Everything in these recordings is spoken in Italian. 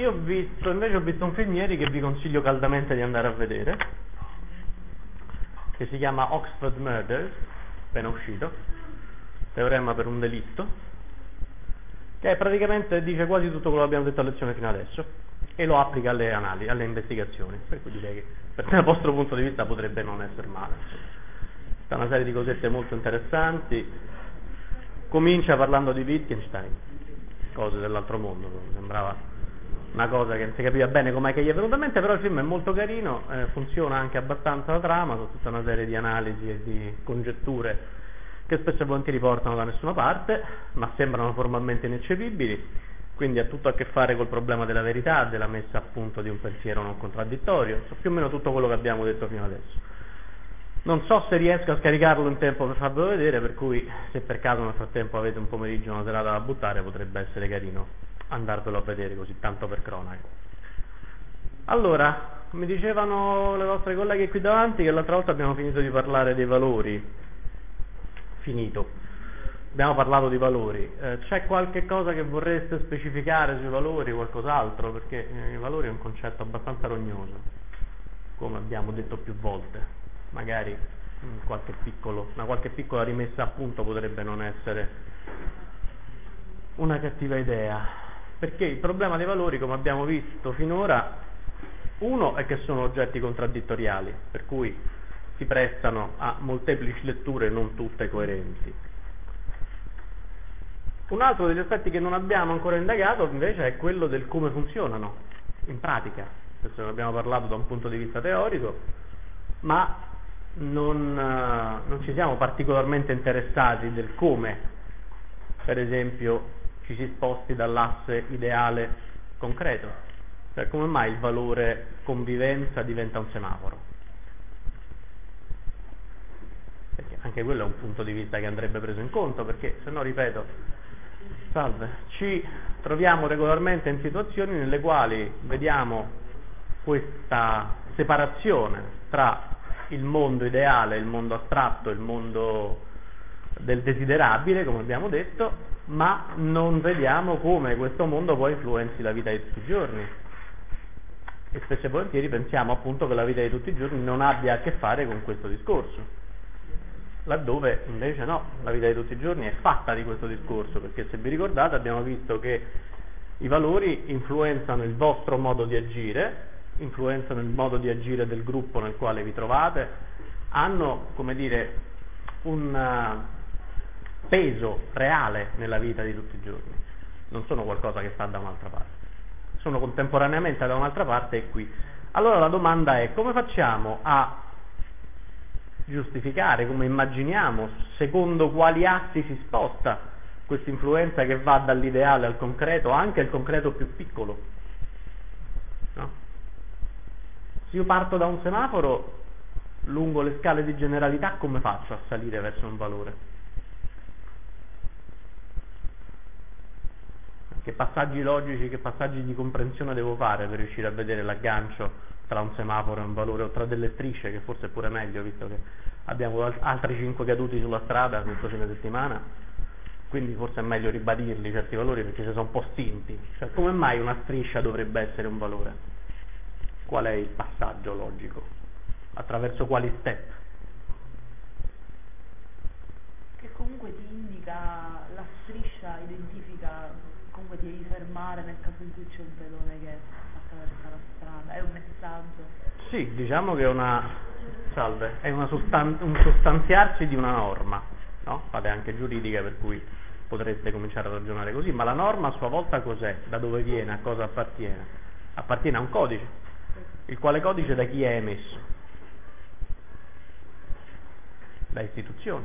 Invece ho visto un film ieri che vi consiglio caldamente di andare a vedere, che si chiama Oxford Murders, appena uscito, teorema per un delitto, che praticamente dice quasi tutto quello che abbiamo detto a lezione fino adesso e lo applica alle analisi, alle investigazioni, per cui direi che dal vostro punto di vista potrebbe non essere male. Sta una serie di cosette molto interessanti. Comincia parlando di Wittgenstein, cose dell'altro mondo, sembrava una cosa che non si capiva bene com'è che gli è venuta in mente, però il film è molto carino, funziona anche abbastanza la trama, con tutta una serie di analisi e di congetture che spesso e volentieri portano da nessuna parte, ma sembrano formalmente ineccepibili, quindi ha tutto a che fare col problema della verità, della messa a punto di un pensiero non contraddittorio, più o meno tutto quello che abbiamo detto fino adesso. Non so se riesco a scaricarlo in tempo per farvelo vedere, per cui se per caso nel frattempo avete un pomeriggio, una serata da buttare, potrebbe essere carino andarvelo a vedere così, tanto per cronaca. Allora, mi dicevano le vostre colleghe qui davanti che l'altra volta abbiamo finito di parlare dei valori. Abbiamo parlato di valori. C'è qualche cosa che vorreste specificare sui valori, qualcos'altro? Perché i valori è un concetto abbastanza rognoso, come abbiamo detto più volte. Magari una qualche piccola rimessa a punto potrebbe non essere una cattiva idea, perché il problema dei valori, come abbiamo visto finora, uno è che sono oggetti contraddittoriali, per cui si prestano a molteplici letture non tutte coerenti. Un altro degli aspetti che non abbiamo ancora indagato invece è quello del come funzionano in pratica. Questo ne abbiamo parlato da un punto di vista teorico, ma non ci siamo particolarmente interessati del come, per esempio, ci si sposti dall'asse ideale concreto, cioè come mai il valore convivenza diventa un semaforo, perché anche quello è un punto di vista che andrebbe preso in conto, perché se no, ripeto, ci troviamo regolarmente in situazioni nelle quali vediamo questa separazione tra il mondo ideale, il mondo astratto, il mondo del desiderabile, come abbiamo detto, ma non vediamo come questo mondo poi influenzi la vita di tutti i giorni. E spesso e volentieri pensiamo appunto che la vita di tutti i giorni non abbia a che fare con questo discorso, laddove invece no, la vita di tutti i giorni è fatta di questo discorso, perché se vi ricordate abbiamo visto che i valori influenzano il vostro modo di agire, influenzano il modo di agire del gruppo nel quale vi trovate, hanno, come dire, un peso reale nella vita di tutti i giorni, non sono qualcosa che sta da un'altra parte, sono contemporaneamente da un'altra parte e qui. Allora la domanda è: come facciamo a giustificare, come immaginiamo, secondo quali assi si sposta questa influenza che va dall'ideale al concreto, anche al concreto più piccolo? No? Se io parto da un semaforo, lungo le scale di generalità, come faccio a salire verso un valore? Che passaggi logici, che passaggi di comprensione devo fare per riuscire a vedere l'aggancio tra un semaforo e un valore, o tra delle strisce, che forse è pure meglio, visto che abbiamo altri 5 caduti sulla strada questo fine settimana, quindi forse è meglio ribadirli certi valori, perché si sono un po' stinti. Cioè, come mai una striscia dovrebbe essere un valore? Qual è il passaggio logico? Attraverso quali step? Che comunque ti indica, la striscia identifica, comunque ti devi fermare nel caso in cui c'è un pedone che attraversa la strada, è un messaggio. Sì, diciamo che è è un sostanziarsi di una norma, no? Fate anche giuridica, per cui potreste cominciare a ragionare così, ma la norma a sua volta cos'è? Da dove viene? A cosa appartiene? Appartiene a un codice, il quale codice da chi è emesso? Da istituzioni.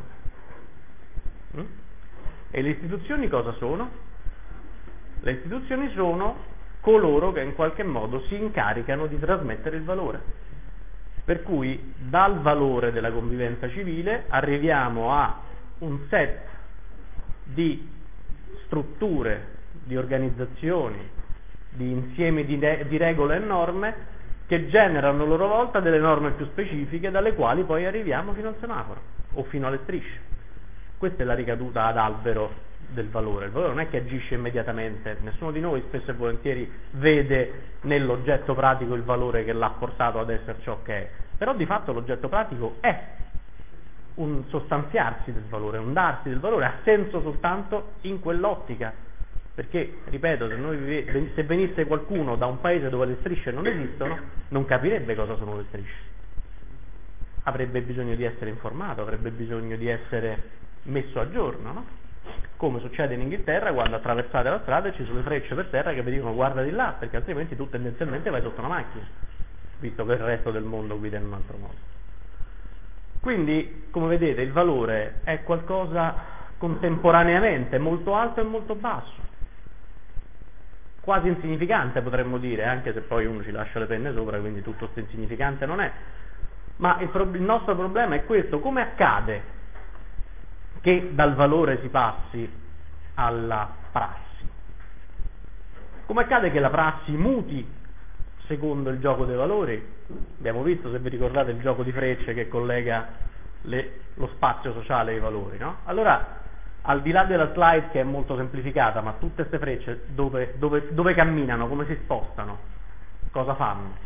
E le istituzioni cosa sono? Le istituzioni sono coloro che in qualche modo si incaricano di trasmettere il valore. Per cui dal valore della convivenza civile arriviamo a un set di strutture, di organizzazioni, di insiemi di regole e norme che generano a loro volta delle norme più specifiche, dalle quali poi arriviamo fino al semaforo o fino alle strisce. Questa è la ricaduta ad albero del valore. Il valore non è che agisce immediatamente, nessuno di noi spesso e volentieri vede nell'oggetto pratico il valore che l'ha portato ad essere ciò che è, però di fatto l'oggetto pratico è un sostanziarsi del valore, un darsi del valore, ha senso soltanto in quell'ottica, perché, ripeto, se venisse qualcuno da un paese dove le strisce non esistono, non capirebbe cosa sono le strisce, avrebbe bisogno di essere informato, avrebbe bisogno di essere messo a giorno, no? Come succede in Inghilterra quando attraversate la strada e ci sono le frecce per terra che vi dicono guarda di là, perché altrimenti tu tendenzialmente vai sotto una macchina, visto che il resto del mondo guida in un altro modo. Quindi, come vedete, il valore è qualcosa contemporaneamente molto alto e molto basso, quasi insignificante potremmo dire, anche se poi uno ci lascia le penne sopra, quindi tutto sto insignificante non è. Ma il nostro problema è questo: come accade che dal valore si passi alla prassi? Come accade che la prassi muti secondo il gioco dei valori? Abbiamo visto, se vi ricordate, il gioco di frecce che collega lo spazio sociale ai valori, no? Allora, al di là della slide che è molto semplificata, ma tutte queste frecce dove camminano, come si spostano, cosa fanno?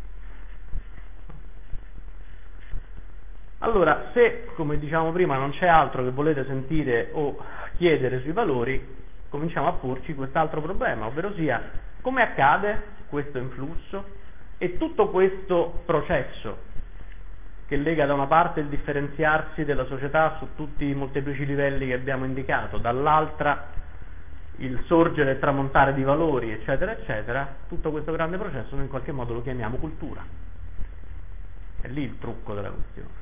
Allora, se, come diciamo prima, non c'è altro che volete sentire o chiedere sui valori, cominciamo a porci quest'altro problema, ovvero sia come accade questo influsso e tutto questo processo che lega da una parte il differenziarsi della società su tutti i molteplici livelli che abbiamo indicato, dall'altra il sorgere e tramontare di valori, eccetera, eccetera. Tutto questo grande processo noi in qualche modo lo chiamiamo cultura. È lì il trucco della questione.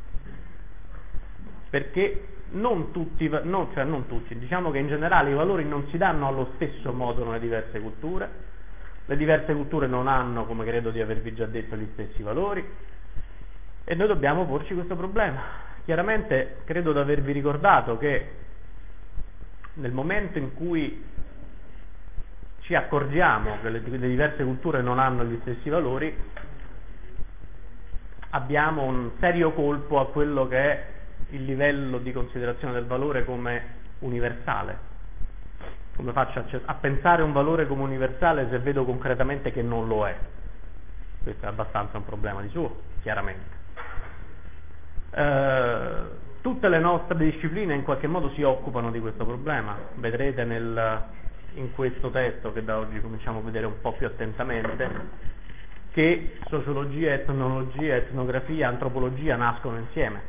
Perché non tutti, diciamo che in generale i valori non si danno allo stesso modo nelle diverse culture, le diverse culture non hanno, come credo di avervi già detto, gli stessi valori, e noi dobbiamo porci questo problema. Chiaramente credo di avervi ricordato che nel momento in cui ci accorgiamo che le diverse culture non hanno gli stessi valori, abbiamo un serio colpo a quello che è il livello di considerazione del valore come universale. Come faccio a pensare un valore come universale se vedo concretamente che non lo è? Questo è abbastanza un problema di suo, chiaramente. Tutte le nostre discipline in qualche modo si occupano di questo problema. Vedrete in questo testo, che da oggi cominciamo a vedere un po' più attentamente, che sociologia, etnologia, etnografia, antropologia nascono insieme.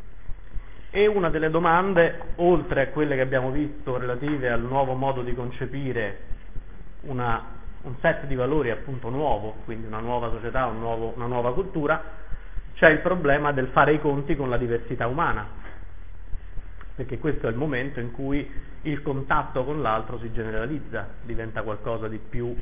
E una delle domande, oltre a quelle che abbiamo visto relative al nuovo modo di concepire un set di valori appunto nuovo, quindi una nuova società, una nuova cultura, c'è il problema del fare i conti con la diversità umana, perché questo è il momento in cui il contatto con l'altro si generalizza, diventa qualcosa di più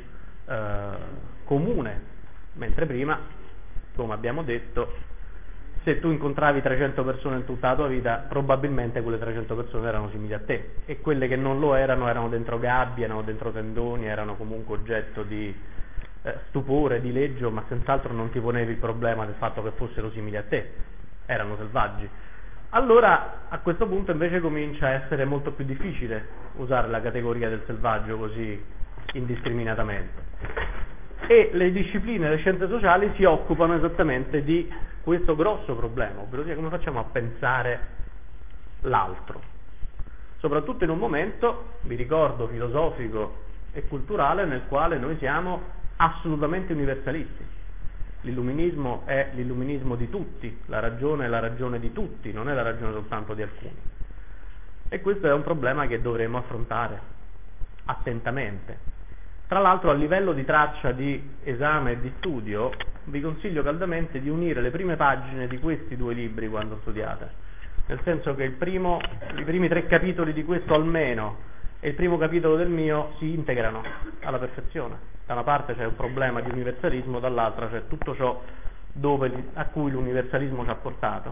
comune, mentre prima, come abbiamo detto, se tu incontravi 300 persone in tutta la tua vita, probabilmente quelle 300 persone erano simili a te, e quelle che non lo erano dentro gabbie, erano dentro tendoni, erano comunque oggetto di stupore, dileggio, ma senz'altro non ti ponevi il problema del fatto che fossero simili a te, erano selvaggi. Allora a questo punto invece comincia a essere molto più difficile usare la categoria del selvaggio così indiscriminatamente, e le discipline, le scienze sociali si occupano esattamente di questo grosso problema, ovvero sia come facciamo a pensare l'altro, soprattutto in un momento, vi ricordo, filosofico e culturale nel quale noi siamo assolutamente universalisti. L'illuminismo è l'illuminismo di tutti, la ragione è la ragione di tutti, non è la ragione soltanto di alcuni. E questo è un problema che dovremo affrontare attentamente. Tra l'altro, a livello di traccia di esame e di studio, vi consiglio caldamente di unire le prime pagine di questi due libri quando studiate, nel senso che i primi 3 capitoli di questo almeno e il primo capitolo del mio si integrano alla perfezione. Da una parte c'è un problema di universalismo, dall'altra c'è tutto ciò a cui l'universalismo ci ha portato,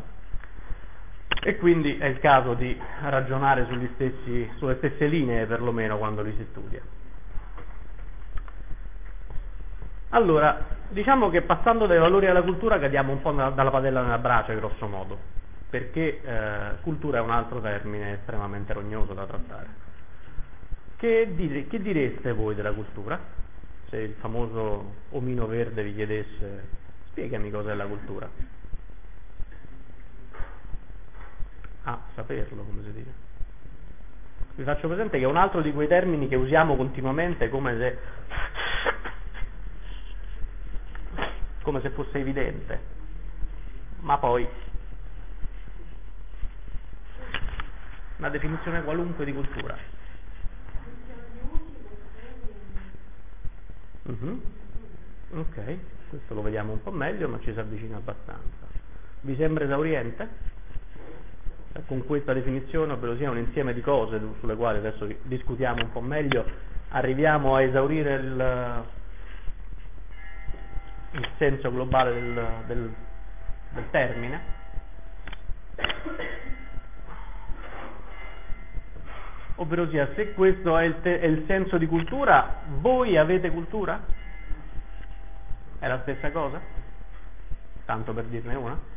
e quindi è il caso di ragionare sulle stesse linee, perlomeno quando li si studia. Allora, diciamo che passando dai valori alla cultura cadiamo un po' dalla padella nella brace, grosso modo, perché cultura è un altro termine estremamente rognoso da trattare. che direste voi della cultura? Se il famoso omino verde vi chiedesse: spiegami cos'è la cultura. Saperlo, come si dice. Vi faccio presente che è un altro di quei termini che usiamo continuamente come se fosse evidente, ma poi una definizione qualunque di cultura. Ok, questo lo vediamo un po' meglio, ma ci si avvicina abbastanza. Vi sembra esauriente? Con questa definizione, ovvero sia un insieme di cose sulle quali adesso discutiamo un po' meglio, arriviamo a esaurire il senso globale del termine. Ovvero sia, se questo è il senso di cultura, voi avete cultura? È la stessa cosa? Tanto per dirne una?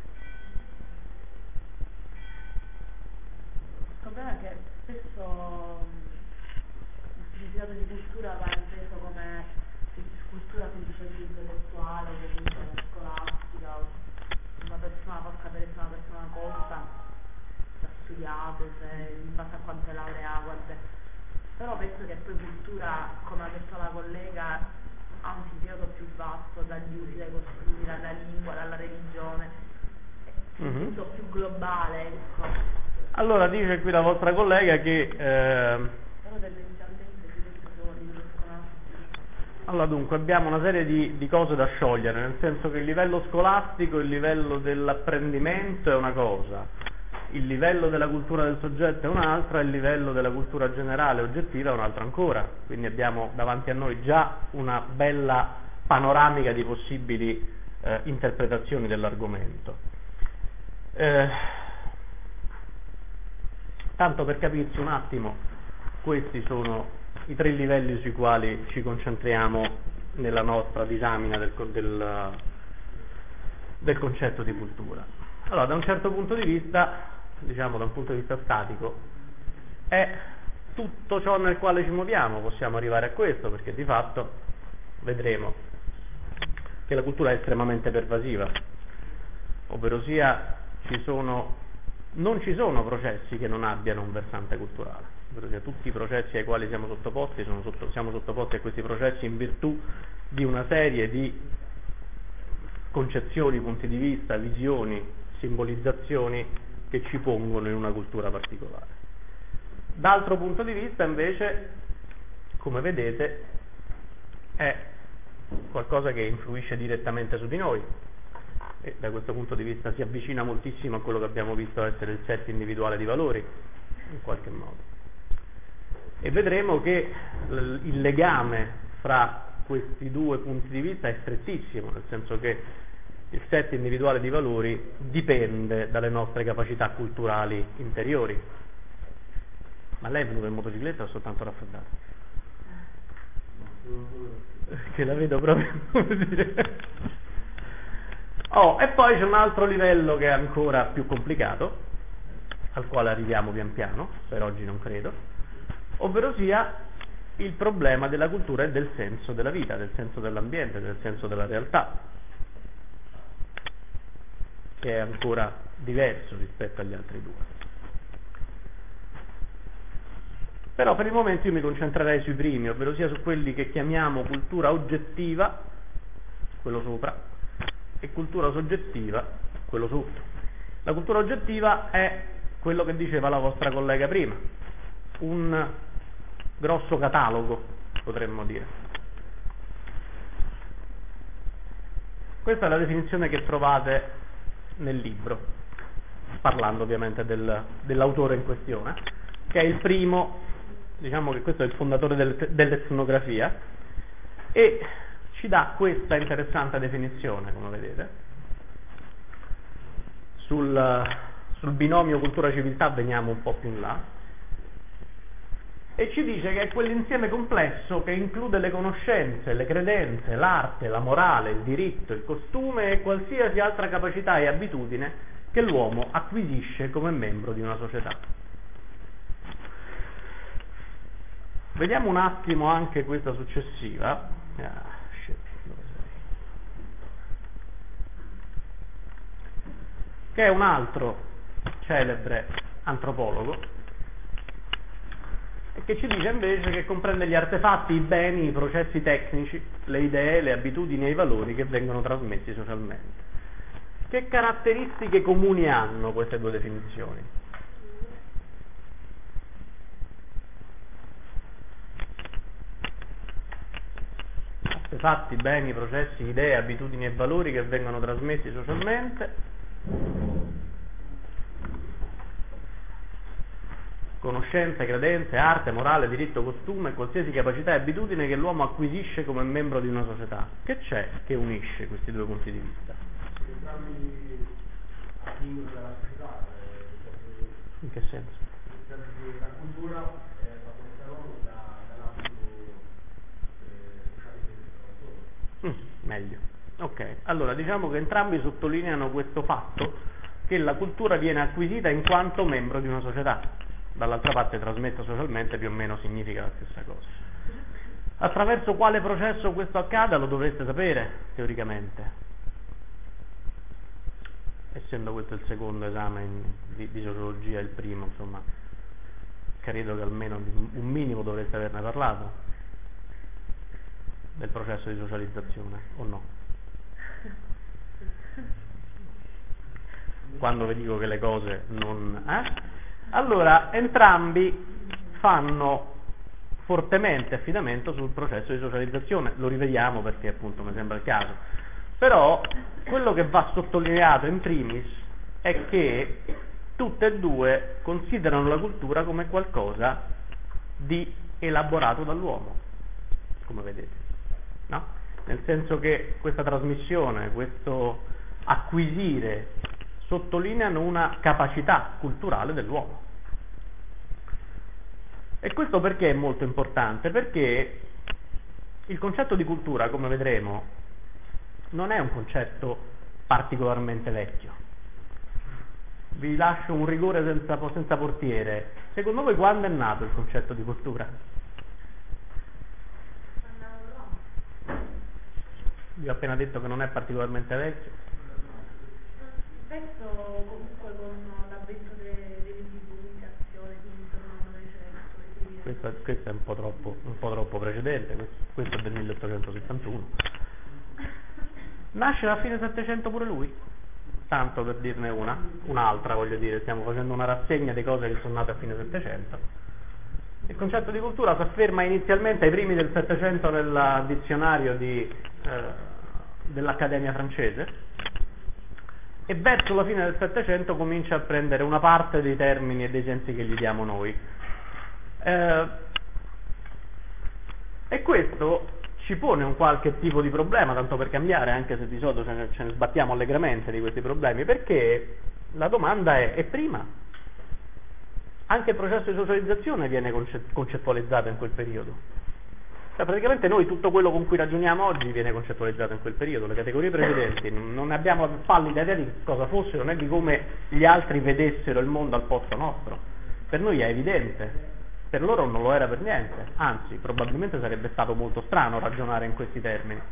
Il problema è che spesso il significato di cultura va inteso come cultura semplicemente intellettuale o comunque scolastica, o una persona possa per essere una persona colta, che ha studiato, in base a quante lauree ha, però penso che poi cultura, come ha detto la collega, ha un significato più vasto, dagli usi, dai costumi, dalla lingua, dalla religione, tutto più globale, ecco. Allora dice qui la vostra collega che Però tendenzialmente si pensa solo a livello scolastico. allora dunque abbiamo una serie di cose da sciogliere, nel senso che il livello scolastico, il livello dell'apprendimento è una cosa, il livello della cultura del soggetto è un'altra, il livello della cultura generale oggettiva è un'altra ancora, quindi abbiamo davanti a noi già una bella panoramica di possibili interpretazioni dell'argomento. Tanto per capirci un attimo, questi sono i 3 livelli sui quali ci concentriamo nella nostra disamina del concetto di cultura. Allora, da un certo punto di vista, diciamo da un punto di vista statico, è tutto ciò nel quale ci muoviamo, possiamo arrivare a questo, perché di fatto vedremo che la cultura è estremamente pervasiva, ovvero sia non ci sono processi che non abbiano un versante culturale, ovvero sia tutti i processi ai quali siamo sottoposti, siamo sottoposti a questi processi in virtù di una serie di concezioni, punti di vista, visioni, simbolizzazioni che ci pongono in una cultura particolare. D'altro punto di vista invece, come vedete, è qualcosa che influisce direttamente su di noi, e da questo punto di vista si avvicina moltissimo a quello che abbiamo visto essere il set individuale di valori, in qualche modo. E vedremo che il legame fra questi 2 punti di vista è strettissimo, nel senso che il set individuale di valori dipende dalle nostre capacità culturali interiori. Ma lei è venuta in motocicletta o soltanto raffreddata? Che la vedo proprio, come dire. E poi c'è un altro livello che è ancora più complicato, al quale arriviamo pian piano, per oggi non credo, ovvero sia il problema della cultura e del senso della vita, del senso dell'ambiente, del senso della realtà, che è ancora diverso rispetto agli altri 2. Però per il momento io mi concentrerei sui primi, ovvero sia su quelli che chiamiamo cultura oggettiva, quello sopra, e cultura soggettiva, quello sotto. La cultura oggettiva è quello che diceva la vostra collega prima, un grosso catalogo, potremmo dire. Questa è la definizione che trovate nel libro, parlando ovviamente dell'autore in questione, che è il primo, diciamo che questo è il fondatore dell'etnografia, e ci dà questa interessante definizione, come vedete. Sul binomio cultura-civiltà veniamo un po' più in là, e ci dice che è quell'insieme complesso che include le conoscenze, le credenze, l'arte, la morale, il diritto, il costume e qualsiasi altra capacità e abitudine che l'uomo acquisisce come membro di una società. Vediamo un attimo anche questa successiva. Dove sei? Che è un altro celebre antropologo, e che ci dice invece che comprende gli artefatti, i beni, i processi tecnici, le idee, le abitudini e i valori che vengono trasmessi socialmente. Che caratteristiche comuni hanno queste due definizioni? Artefatti, beni, processi, idee, abitudini e valori che vengono trasmessi socialmente. Conoscenze, credenze, arte, morale, diritto, costume, qualsiasi capacità e abitudine che l'uomo acquisisce come membro di una società. Che c'è che unisce questi due punti di vista? Entrambi attingono dalla società. In che senso? Nel senso che la cultura fa portare dall'ambito sociale. Meglio. Ok, allora diciamo che entrambi sottolineano questo fatto che la cultura viene acquisita in quanto membro di una società. Dall'altra parte trasmessa socialmente più o meno significa la stessa cosa. Attraverso quale processo questo accada lo dovreste sapere, teoricamente. Essendo questo il secondo esame di sociologia, il primo, insomma, credo che almeno un minimo dovreste averne parlato del processo di socializzazione, o no? Quando vi dico che le cose non... Allora, entrambi fanno fortemente affidamento sul processo di socializzazione, lo rivediamo perché appunto mi sembra il caso, però quello che va sottolineato in primis è che tutte e due considerano la cultura come qualcosa di elaborato dall'uomo, come vedete, no? Nel senso che questa trasmissione, questo acquisire, sottolineano una capacità culturale dell'uomo. E questo perché è molto importante? Perché il concetto di cultura, come vedremo, non è un concetto particolarmente vecchio. Vi lascio un rigore senza portiere. Secondo voi quando è nato il concetto di cultura? Vi ho appena detto che non è particolarmente vecchio. Spesso comunque con l'avvento dei mezzi di comunicazione, quindi intorno al Novecento. Questo è un po' troppo precedente, questo è del 1871. Nasce a fine Settecento pure lui, tanto per dirne un'altra voglio dire, stiamo facendo una rassegna di cose che sono nate a fine Settecento. Il concetto di cultura si afferma inizialmente ai primi del Settecento nel dizionario dell'Accademia francese, e verso la fine del Settecento comincia a prendere una parte dei termini e dei sensi che gli diamo noi. E questo ci pone un qualche tipo di problema, tanto per cambiare, anche se di solito ce ne sbattiamo allegramente di questi problemi, perché la domanda è prima? Anche il processo di socializzazione viene concettualizzato in quel periodo. Cioè, praticamente noi tutto quello con cui ragioniamo oggi viene concettualizzato in quel periodo, le categorie precedenti non ne abbiamo pallida idea di cosa fossero né di come gli altri vedessero il mondo al posto nostro. Per noi è evidente, per loro non lo era per niente, anzi probabilmente sarebbe stato molto strano ragionare in questi termini.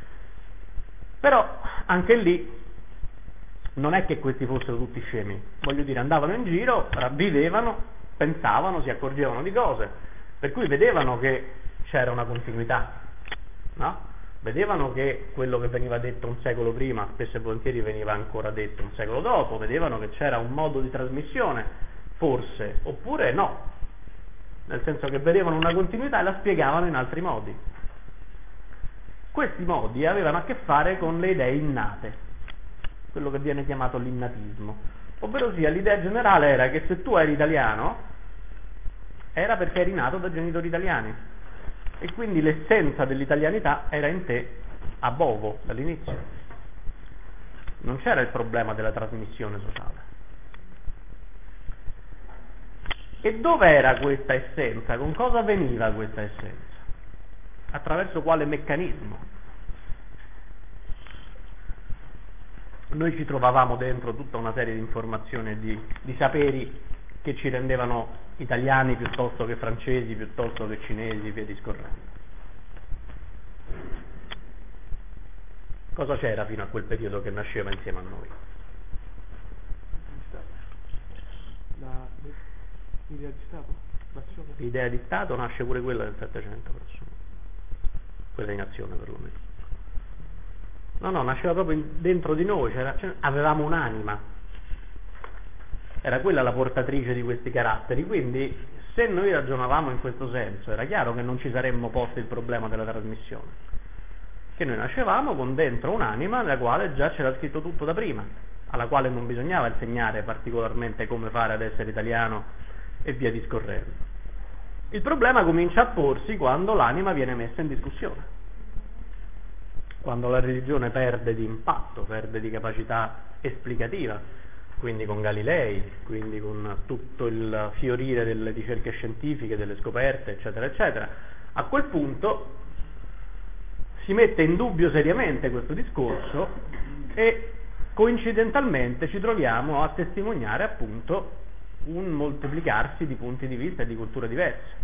Però anche lì non è che questi fossero tutti scemi, voglio dire, andavano in giro, vivevano, pensavano, si accorgevano di cose, per cui vedevano che c'era una continuità, no? Vedevano che quello che veniva detto un secolo prima spesso e volentieri veniva ancora detto un secolo dopo, vedevano che c'era un modo di trasmissione, forse, oppure no, nel senso che vedevano una continuità e la spiegavano in altri modi. Questi modi avevano a che fare con le idee innate, quello che viene chiamato l'innatismo, ovvero sia l'idea generale era che se tu eri italiano era perché eri nato da genitori italiani, e quindi l'essenza dell'italianità era in te a bovo dall'inizio. Non c'era il problema della trasmissione sociale. E dove era questa essenza? Con cosa veniva questa essenza? Attraverso quale meccanismo? Noi ci trovavamo dentro tutta una serie di informazioni e di saperi che ci rendevano italiani piuttosto che francesi, piuttosto che cinesi, via discorrendo. Cosa c'era fino a quel periodo che nasceva insieme a noi? L'idea di Stato? L'idea di Stato nasce pure quella del Settecento, quella di nazione perlomeno. No, nasceva proprio dentro di noi, avevamo un'anima, era quella la portatrice di questi caratteri, quindi se noi ragionavamo in questo senso era chiaro che non ci saremmo posti il problema della trasmissione, che noi nascevamo con dentro un'anima nella quale già c'era scritto tutto da prima, alla quale non bisognava insegnare particolarmente come fare ad essere italiano e via discorrendo. Il problema comincia a porsi quando l'anima viene messa in discussione, quando la religione perde di impatto, perde di capacità esplicativa, quindi con Galilei, quindi con tutto il fiorire delle ricerche scientifiche, delle scoperte, eccetera, eccetera. A quel punto si mette in dubbio seriamente questo discorso e coincidentalmente ci troviamo a testimoniare appunto un moltiplicarsi di punti di vista e di culture diverse.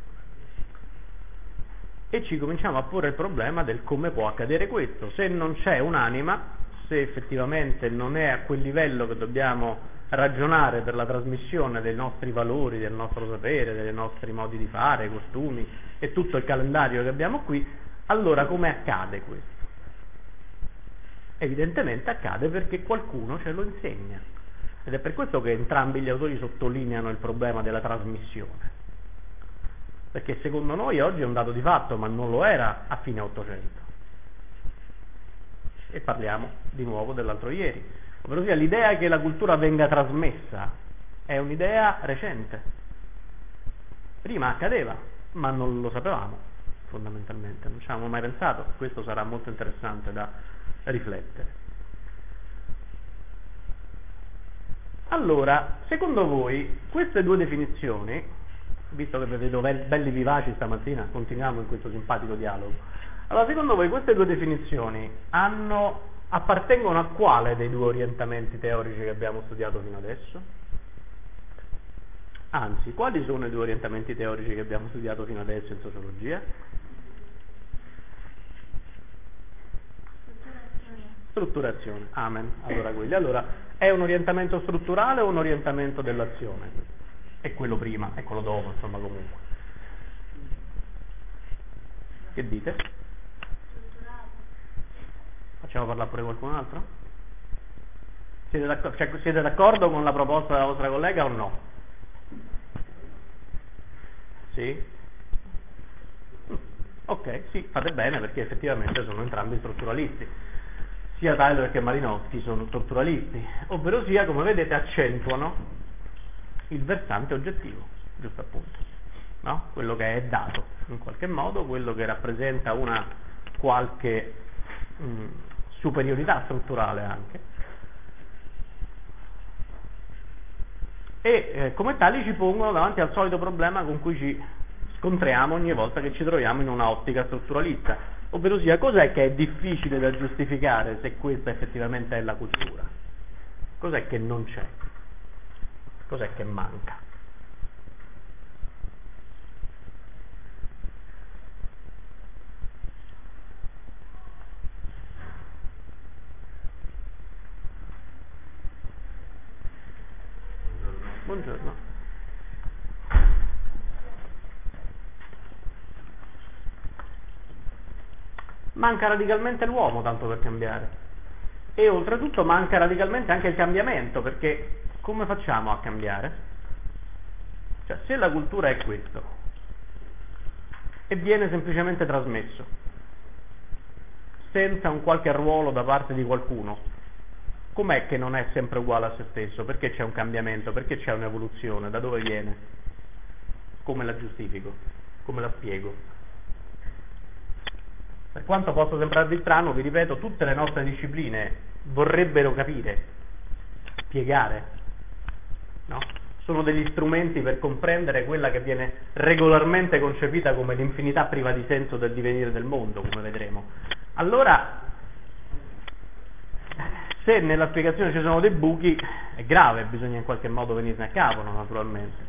E ci cominciamo a porre il problema del come può accadere questo, se non c'è un'anima, se effettivamente non è a quel livello che dobbiamo ragionare per la trasmissione dei nostri valori, del nostro sapere, dei nostri modi di fare, costumi e tutto il calendario che abbiamo qui, allora come accade questo? Evidentemente accade perché qualcuno ce lo insegna, ed è per questo che entrambi gli autori sottolineano il problema della trasmissione. Perché secondo noi oggi è un dato di fatto, ma non lo era a fine Ottocento. E parliamo di nuovo dell'altro ieri. Ovvero sia, l'idea che la cultura venga trasmessa è un'idea recente. Prima accadeva, ma non lo sapevamo, fondamentalmente. Non ci avevamo mai pensato. Questo sarà molto interessante da riflettere. Allora, secondo voi, queste due definizioni, visto che vi vedo belli vivaci stamattina, continuiamo in questo simpatico dialogo. Allora, secondo voi queste due definizioni appartengono a quale dei due orientamenti teorici che abbiamo studiato fino adesso? Anzi, quali sono i due orientamenti teorici che abbiamo studiato fino adesso in sociologia? Strutturazione. Amen. Allora, quelli. Allora, è un orientamento strutturale o un orientamento dell'azione? È quello prima, è quello dopo, insomma, comunque. Che dite? Facciamo parlare pure qualcun altro? Siete d'accordo con la proposta della vostra collega o no? Sì? Ok, sì, fate bene, perché effettivamente sono entrambi strutturalisti. Sia Tyler che Malinowski sono strutturalisti, ovvero sia, come vedete, accentuano il versante oggettivo, giusto appunto, no? Quello che è dato in qualche modo, quello che rappresenta una qualche superiorità strutturale anche, e come tali ci pongono davanti al solito problema con cui ci scontriamo ogni volta che ci troviamo in una ottica strutturalista, ovvero sia, cos'è che è difficile da giustificare se questa effettivamente è la cultura? Cos'è che non c'è? Cos'è che manca? Buongiorno. Manca radicalmente l'uomo, tanto per cambiare. E oltretutto manca radicalmente anche il cambiamento, perché come facciamo a cambiare? Cioè, se la cultura è questo e viene semplicemente trasmesso senza un qualche ruolo da parte di qualcuno, com'è che non è sempre uguale a se stesso? Perché c'è un cambiamento? Perché c'è un'evoluzione? Da dove viene? Come la giustifico? Come la spiego? Per quanto possa sembrarvi strano, vi ripeto, tutte le nostre discipline vorrebbero capire, spiegare, no? Sono degli strumenti per comprendere quella che viene regolarmente concepita come l'infinità priva di senso del divenire del mondo, come vedremo. Allora Se nella spiegazione ci sono dei buchi è grave, bisogna in qualche modo venirne a capo, naturalmente.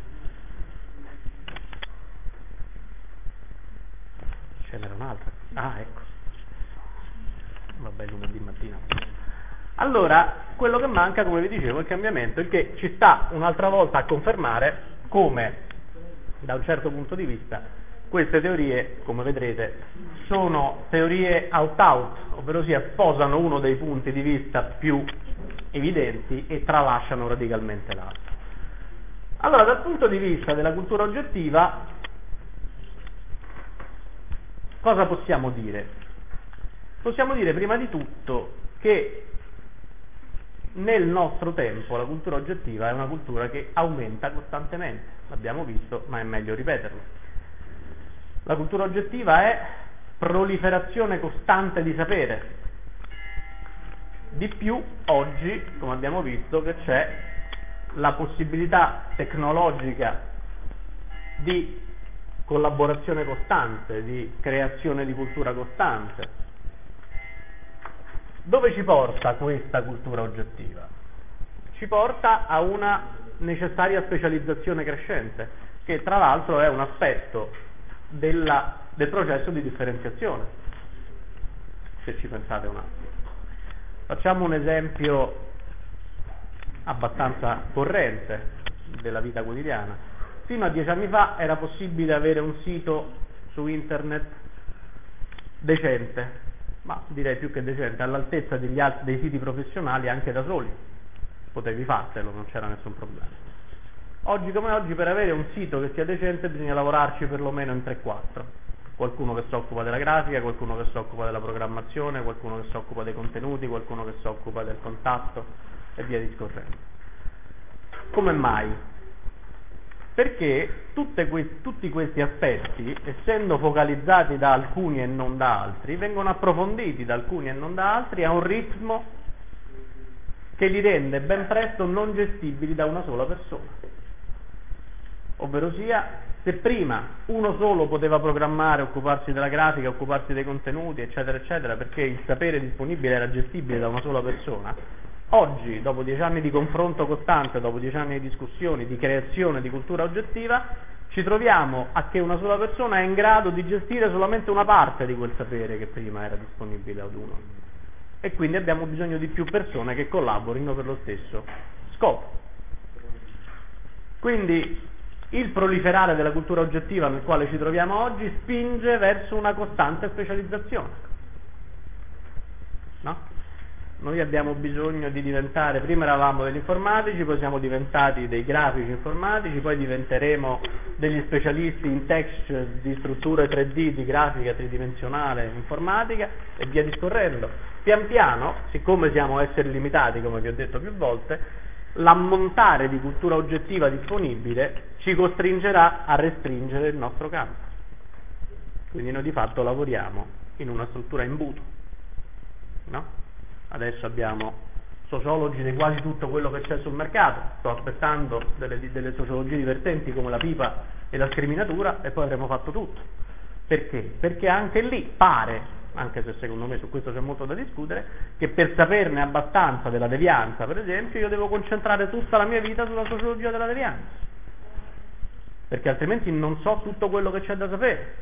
Ce n'era un'altra. Ah, ecco. Vabbè, lunedì mattina. Allora, quello che manca, come vi dicevo, è il cambiamento, il che ci sta un'altra volta a confermare come, da un certo punto di vista, queste teorie, come vedrete, sono teorie out-out, ovvero sia sposano uno dei punti di vista più evidenti e tralasciano radicalmente l'altro. Allora, dal punto di vista della cultura oggettiva, cosa possiamo dire? Possiamo dire prima di tutto che nel nostro tempo la cultura oggettiva è una cultura che aumenta costantemente, l'abbiamo visto, ma è meglio ripeterlo. La cultura oggettiva è proliferazione costante di sapere. Di più, oggi, come abbiamo visto, che c'è la possibilità tecnologica di collaborazione costante, di creazione di cultura costante. Dove ci porta questa cultura oggettiva? Ci porta a una necessaria specializzazione crescente, che tra l'altro è un aspetto del processo di differenziazione, se ci pensate un attimo. Facciamo un esempio abbastanza corrente della vita quotidiana. Fino a 10 anni fa era possibile avere un sito su internet decente, ma direi più che decente, all'altezza dei siti professionali anche da soli. Potevi fartelo, non c'era nessun problema. Oggi come oggi, per avere un sito che sia decente bisogna lavorarci perlomeno in 3-4. Qualcuno che si occupa della grafica, qualcuno che si occupa della programmazione, qualcuno che si occupa dei contenuti, qualcuno che si occupa del contatto e via discorrendo. Come mai? Perché tutti questi aspetti, essendo focalizzati da alcuni e non da altri, vengono approfonditi da alcuni e non da altri a un ritmo che li rende ben presto non gestibili da una sola persona. Ovvero sia, se prima uno solo poteva programmare, occuparsi della grafica, occuparsi dei contenuti, eccetera, eccetera, perché il sapere disponibile era gestibile da una sola persona, oggi, dopo 10 anni di confronto costante, dopo 10 anni di discussioni, di creazione di cultura oggettiva, ci troviamo a che una sola persona è in grado di gestire solamente una parte di quel sapere che prima era disponibile ad uno. E quindi abbiamo bisogno di più persone che collaborino per lo stesso scopo. Quindi il proliferare della cultura oggettiva nel quale ci troviamo oggi spinge verso una costante specializzazione. No? Noi abbiamo bisogno di diventare, prima eravamo degli informatici, poi siamo diventati dei grafici informatici, poi diventeremo degli specialisti in texture di strutture 3D, di grafica tridimensionale informatica e via discorrendo. Pian piano, siccome siamo esseri limitati, come vi ho detto più volte, l'ammontare di cultura oggettiva disponibile ci costringerà a restringere il nostro campo. Quindi noi di fatto lavoriamo in una struttura a imbuto, no? Adesso abbiamo sociologi di quasi tutto quello che c'è sul mercato, sto aspettando delle sociologie divertenti come la pipa e la scriminatura e poi avremo fatto tutto. Perché? Perché anche lì pare, anche se secondo me su questo c'è molto da discutere, che per saperne abbastanza della devianza, per esempio, io devo concentrare tutta la mia vita sulla sociologia della devianza, perché altrimenti non so tutto quello che c'è da sapere.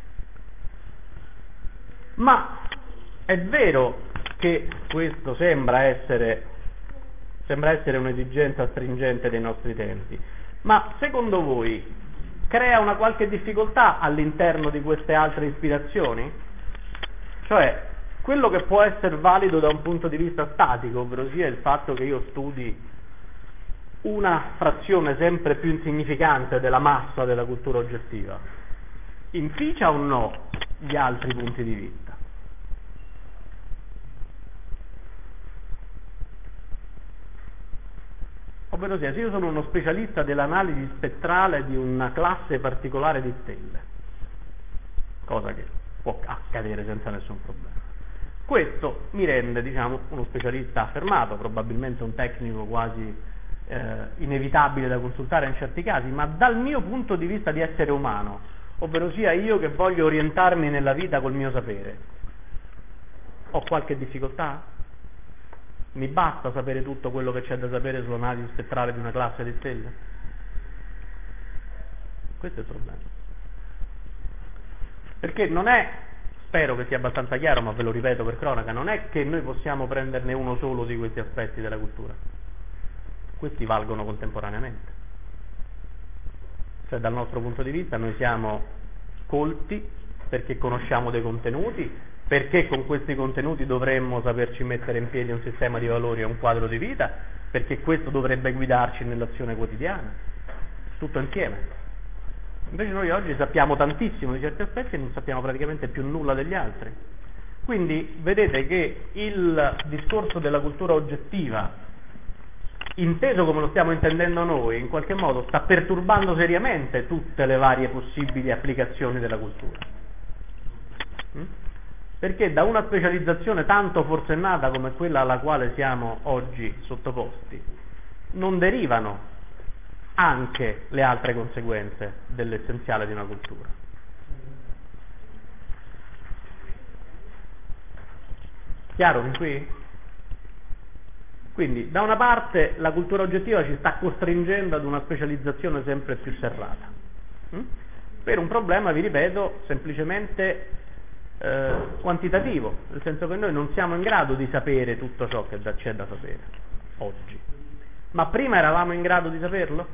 Ma è vero che questo sembra essere un'esigenza stringente dei nostri tempi, ma secondo voi crea una qualche difficoltà all'interno di queste altre ispirazioni? Cioè, quello che può essere valido da un punto di vista statico, ovvero sia il fatto che io studi una frazione sempre più insignificante della massa della cultura oggettiva, inficia o no gli altri punti di vista? Ovvero sia, se io sono uno specialista dell'analisi spettrale di una classe particolare di stelle, cosa che può accadere senza nessun problema, questo mi rende, diciamo, uno specialista affermato, probabilmente un tecnico quasi inevitabile da consultare in certi casi, ma dal mio punto di vista di essere umano, ovvero sia io che voglio orientarmi nella vita col mio sapere, ho qualche difficoltà? Mi basta sapere tutto quello che c'è da sapere sull'analisi spettrale di una classe di stelle? Questo è il problema. Perché non è, spero che sia abbastanza chiaro, ma ve lo ripeto per cronaca, non è che noi possiamo prenderne uno solo di questi aspetti della cultura. Questi valgono contemporaneamente. Cioè, dal nostro punto di vista noi siamo colti perché conosciamo dei contenuti, perché con questi contenuti dovremmo saperci mettere in piedi un sistema di valori e un quadro di vita, perché questo dovrebbe guidarci nell'azione quotidiana, tutto insieme. Invece noi oggi sappiamo tantissimo di certi aspetti e non sappiamo praticamente più nulla degli altri. Quindi vedete che il discorso della cultura oggettiva, inteso come lo stiamo intendendo noi, in qualche modo sta perturbando seriamente tutte le varie possibili applicazioni della cultura. Perché da una specializzazione tanto forsennata come quella alla quale siamo oggi sottoposti non derivano anche le altre conseguenze dell'essenziale di una cultura. Chiaro fin qui? Quindi da una parte la cultura oggettiva ci sta costringendo ad una specializzazione sempre più serrata, per un problema, vi ripeto, semplicemente quantitativo, nel senso che noi non siamo in grado di sapere tutto ciò che c'è da sapere oggi. Ma prima eravamo in grado di saperlo?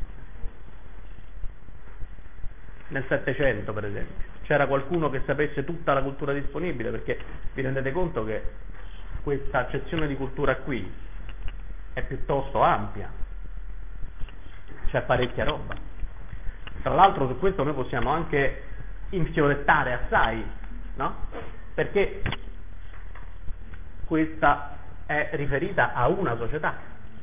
Nel Settecento, per esempio, c'era qualcuno che sapesse tutta la cultura disponibile? Perché vi rendete conto che questa accezione di cultura qui è piuttosto ampia, c'è parecchia roba. Tra l'altro su questo noi possiamo anche infiorettare assai, no? Perché questa è riferita a una società,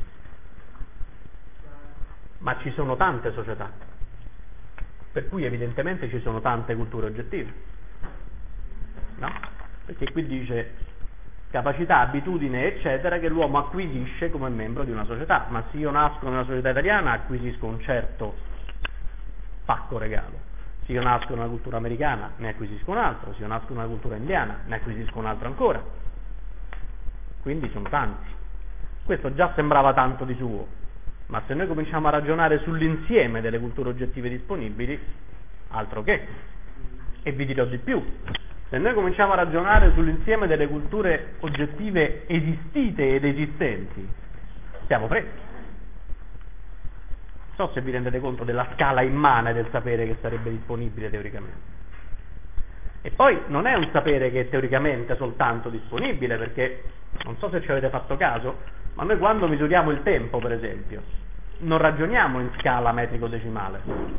ma ci sono tante società, per cui evidentemente ci sono tante culture oggettive, no? Perché qui dice capacità, abitudine, eccetera, che l'uomo acquisisce come membro di una società. Ma se io nasco in una società italiana acquisisco un certo pacco regalo, se io nasco in una cultura americana ne acquisisco un altro, se io nasco in una cultura indiana ne acquisisco un altro ancora. Quindi sono tanti. Questo già sembrava tanto di suo, ma se noi cominciamo a ragionare sull'insieme delle culture oggettive disponibili, altro che. E vi dirò di più: se noi cominciamo a ragionare sull'insieme delle culture oggettive esistite ed esistenti, siamo presi. Non so se vi rendete conto della scala immane del sapere che sarebbe disponibile teoricamente. E poi non è un sapere che è teoricamente soltanto disponibile, perché non so se ci avete fatto caso, ma noi quando misuriamo il tempo, per esempio, non ragioniamo in scala metrico-decimale.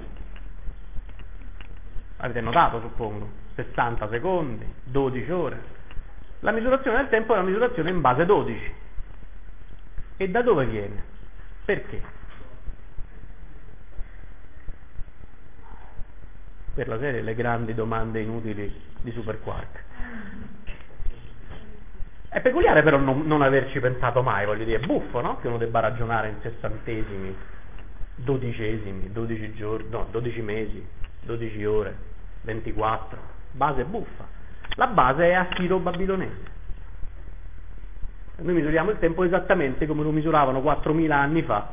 Avete notato, suppongo, 60 secondi, 12 ore. La misurazione del tempo è una misurazione in base 12. E da dove viene? Perché? Per la serie le grandi domande inutili di Superquark. È peculiare però non averci pensato mai, voglio dire, è buffo, no? Che uno debba ragionare in sessantesimi, dodicesimi, 12 giorni, no, 12 mesi, 12 ore, 24, base buffa. La base è assiro-babilonese. Noi misuriamo il tempo esattamente come lo misuravano 4.000 anni fa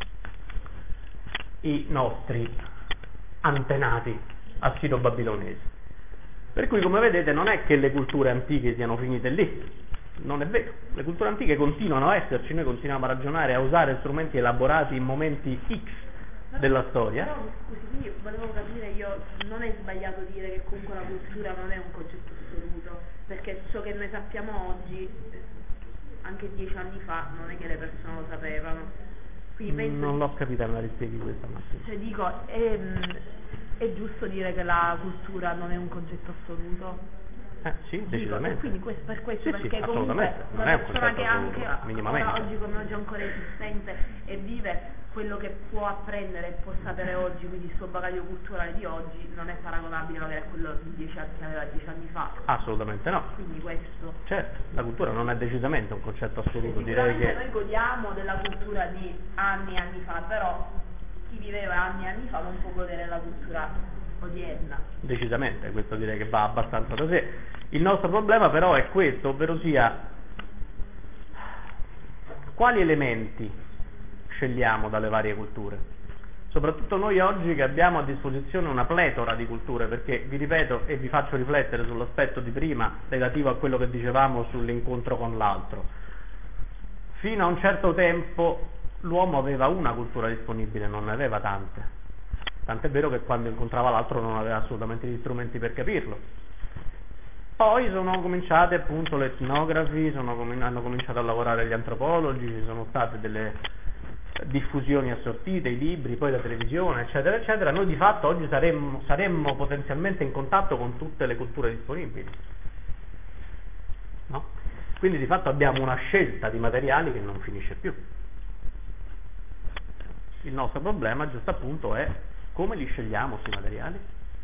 i nostri antenati assiro-babilonesi. Per cui, come vedete, non è che le culture antiche siano finite lì, non è vero. Le culture antiche continuano a esserci, noi continuiamo a ragionare, a usare strumenti elaborati in momenti X della storia. Però, scusi, quindi volevo capire io, non è sbagliato dire che comunque la cultura non è un concetto assoluto, perché ciò che noi sappiamo oggi, anche 10 anni fa, non è che le persone lo sapevano. Non l'ho capita, me la rispieghi questa mattina. Cioè dico, è giusto dire che la cultura non è un concetto assoluto? Sì, decisamente. Quindi per questo, sì, perché comunque non una è un persona che concetto anche minimamente. oggi come oggi ancora esistente e vive quello che può apprendere e può sapere oggi, quindi il suo bagaglio culturale di oggi non è paragonabile magari a quello di 10 anni, che aveva 10 anni fa. Assolutamente no. Quindi questo. Certo, la cultura non è decisamente un concetto assoluto, direi che noi godiamo della cultura di anni e anni fa, però chi viveva anni e anni fa non può godere della cultura odierna. Decisamente, questo direi che va abbastanza da sé. Il nostro problema però è questo, ovvero sia quali elementi scegliamo dalle varie culture? Soprattutto noi oggi che abbiamo a disposizione una pletora di culture, perché vi ripeto e vi faccio riflettere sull'aspetto di prima relativo a quello che dicevamo sull'incontro con l'altro. Fino a un certo tempo l'uomo aveva una cultura disponibile, non ne aveva tante. Tant'è vero che quando incontrava l'altro non aveva assolutamente gli strumenti per capirlo. Poi sono cominciate appunto le etnografi, hanno cominciato a lavorare gli antropologi, ci sono state delle diffusioni assortite, i libri, poi la televisione, eccetera, eccetera. Noi di fatto oggi saremmo potenzialmente in contatto con tutte le culture disponibili, no? Quindi di fatto abbiamo una scelta di materiali che non finisce più. Il nostro problema, giusto appunto, è come li scegliamo questi materiali.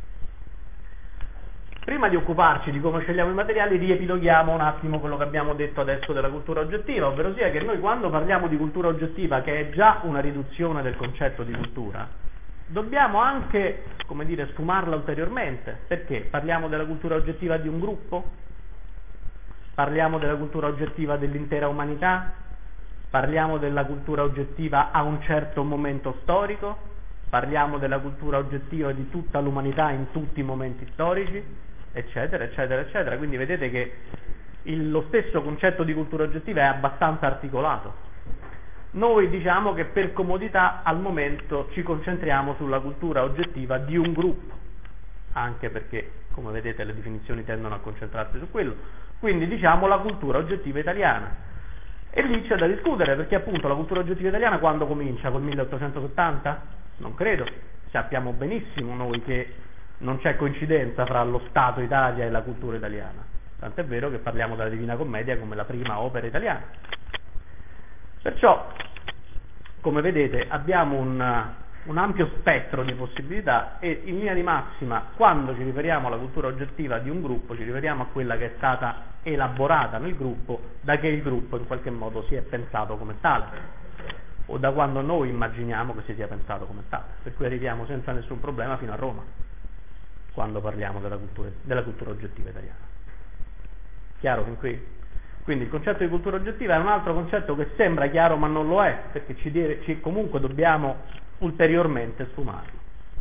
Prima di occuparci di come scegliamo i materiali, riepiloghiamo un attimo quello che abbiamo detto adesso della cultura oggettiva, ovvero sia che noi quando parliamo di cultura oggettiva, che è già una riduzione del concetto di cultura, dobbiamo anche, come dire, sfumarla ulteriormente. Perché? Parliamo della cultura oggettiva di un gruppo? Parliamo della cultura oggettiva dell'intera umanità? Parliamo della cultura oggettiva a un certo momento storico? Parliamo della cultura oggettiva di tutta l'umanità in tutti i momenti storici? Eccetera, eccetera, eccetera. Quindi vedete che lo stesso concetto di cultura oggettiva è abbastanza articolato. Noi diciamo che per comodità al momento ci concentriamo sulla cultura oggettiva di un gruppo, anche perché, come vedete, le definizioni tendono a concentrarsi su quello. Quindi diciamo la cultura oggettiva italiana. E lì c'è da discutere, perché appunto la cultura oggettiva italiana quando comincia? Col 1870? Non credo. Sappiamo benissimo noi che non c'è coincidenza fra lo Stato Italia e la cultura italiana, tant'è vero che parliamo della Divina Commedia come la prima opera italiana. Perciò, come vedete, abbiamo un ampio spettro di possibilità e in linea di massima, quando ci riferiamo alla cultura oggettiva di un gruppo, ci riferiamo a quella che è stata elaborata nel gruppo da che il gruppo in qualche modo si è pensato come tale, o da quando noi immaginiamo che si sia pensato come tale, per cui arriviamo senza nessun problema fino a Roma quando parliamo della cultura oggettiva italiana. Chiaro fin qui? Quindi il concetto di cultura oggettiva è un altro concetto che sembra chiaro ma non lo è, perché comunque dobbiamo ulteriormente sfumarlo.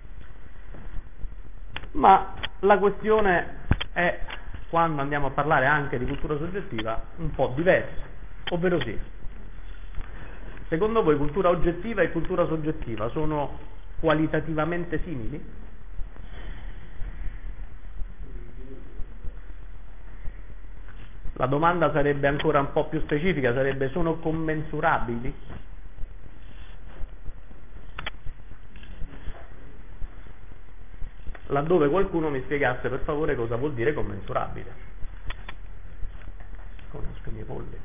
Ma la questione è, quando andiamo a parlare anche di cultura soggettiva, un po' diversa, ovvero sì, secondo voi cultura oggettiva e cultura soggettiva sono qualitativamente simili? La domanda sarebbe ancora un po' più specifica, sarebbe: sono commensurabili? Laddove qualcuno mi spiegasse per favore cosa vuol dire commensurabile. Conosco i miei polli.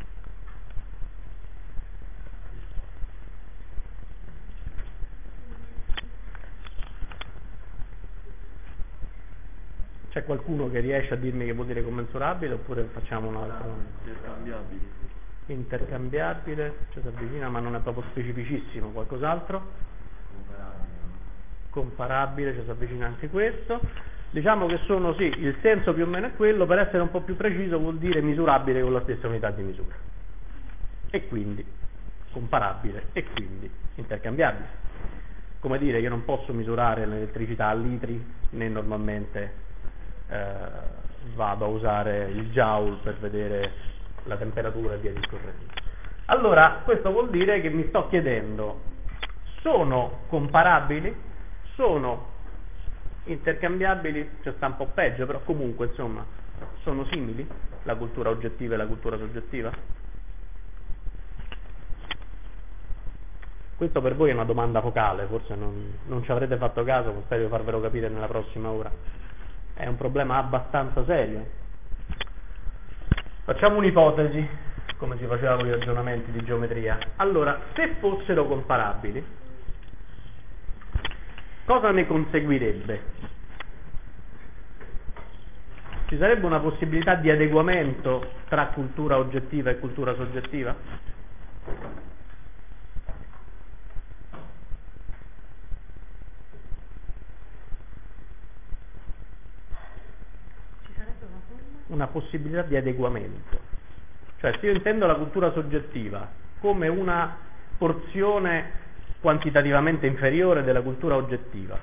C'è qualcuno che riesce a dirmi che vuol dire commensurabile oppure facciamo un altro? Intercambiabili. Intercambiabile, ci si avvicina ma non è proprio specificissimo. Qualcos'altro? Comparabile, ci si avvicina anche questo. Diciamo che sono, sì, il senso più o meno è quello, per essere un po' più preciso vuol dire misurabile con la stessa unità di misura. E quindi comparabile e quindi intercambiabile. Come dire, io non posso misurare l'elettricità a litri, né normalmente vado a usare il joule per vedere la temperatura e via discorrendo. Allora, questo vuol dire che mi sto chiedendo: sono comparabili? Sono intercambiabili? Cioè sta un po' peggio, però comunque insomma sono simili la cultura oggettiva e la cultura soggettiva? Questo per voi è una domanda focale, forse non ci avrete fatto caso, ma spero di farvelo capire nella prossima ora. È un problema abbastanza serio. Facciamo un'ipotesi, come si faceva con i ragionamenti di geometria. Allora, se fossero comparabili, cosa ne conseguirebbe? Ci sarebbe una possibilità di adeguamento tra cultura oggettiva e cultura soggettiva? Una possibilità di adeguamento. Cioè, se io intendo la cultura soggettiva come una porzione quantitativamente inferiore della cultura oggettiva.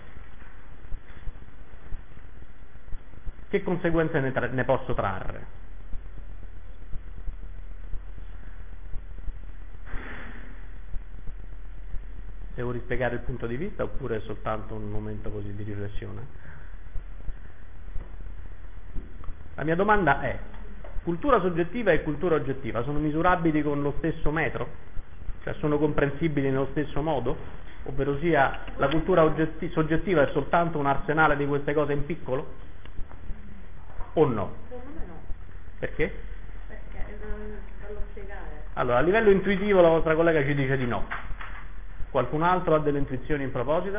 Che conseguenze ne posso trarre? Devo rispiegare il punto di vista oppure è soltanto un momento così di riflessione? La mia domanda è: cultura soggettiva e cultura oggettiva sono misurabili con lo stesso metro? Cioè sono comprensibili nello stesso modo? Ovvero sia, la cultura soggettiva è soltanto un arsenale di queste cose in piccolo? O no? Secondo me no. Perché? Perché non farlo spiegare. Allora, a livello intuitivo la vostra collega ci dice di no. Qualcun altro ha delle intuizioni in proposito?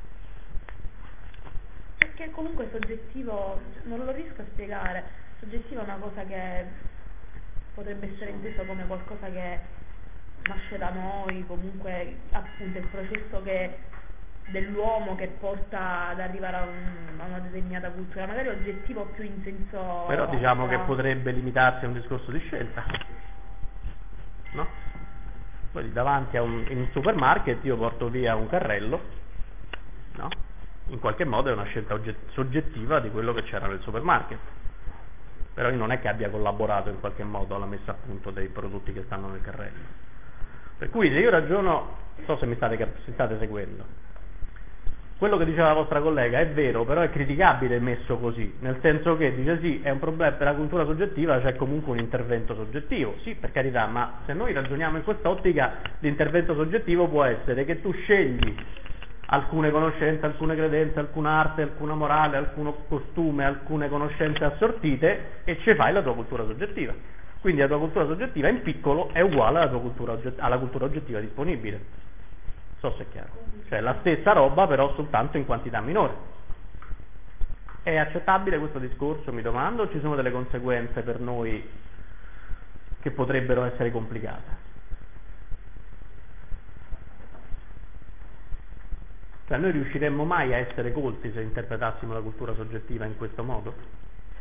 Perché comunque soggettivo, non lo riesco a spiegare. Soggettivo è una cosa che potrebbe essere inteso come qualcosa che nasce da noi, comunque appunto il processo dell'uomo che porta ad arrivare a una determinata cultura, magari oggettivo più in senso... Però diciamo che potrebbe limitarsi a un discorso di scelta, no? Poi davanti in un supermarket io porto via un carrello, no? In qualche modo è una scelta soggettiva di quello che c'era nel supermarket, però io non è che abbia collaborato in qualche modo alla messa a punto dei prodotti che stanno nel carrello. Per cui se io ragiono, non so se mi state seguendo, quello che diceva la vostra collega è vero, però è criticabile messo così, nel senso che dice sì, è un problema per la cultura soggettiva, c'è comunque un intervento soggettivo, sì, per carità, ma se noi ragioniamo in quest'ottica, l'intervento soggettivo può essere che tu scegli alcune conoscenze, alcune credenze, alcuna arte, alcuna morale, alcun costume, alcune conoscenze assortite e ci fai la tua cultura soggettiva. Quindi la tua cultura soggettiva in piccolo è uguale alla cultura oggettiva disponibile. Non so se è chiaro. Cioè la stessa roba però soltanto in quantità minore. È accettabile questo discorso, mi domando, o ci sono delle conseguenze per noi che potrebbero essere complicate? Cioè noi riusciremmo mai a essere colti se interpretassimo la cultura soggettiva in questo modo?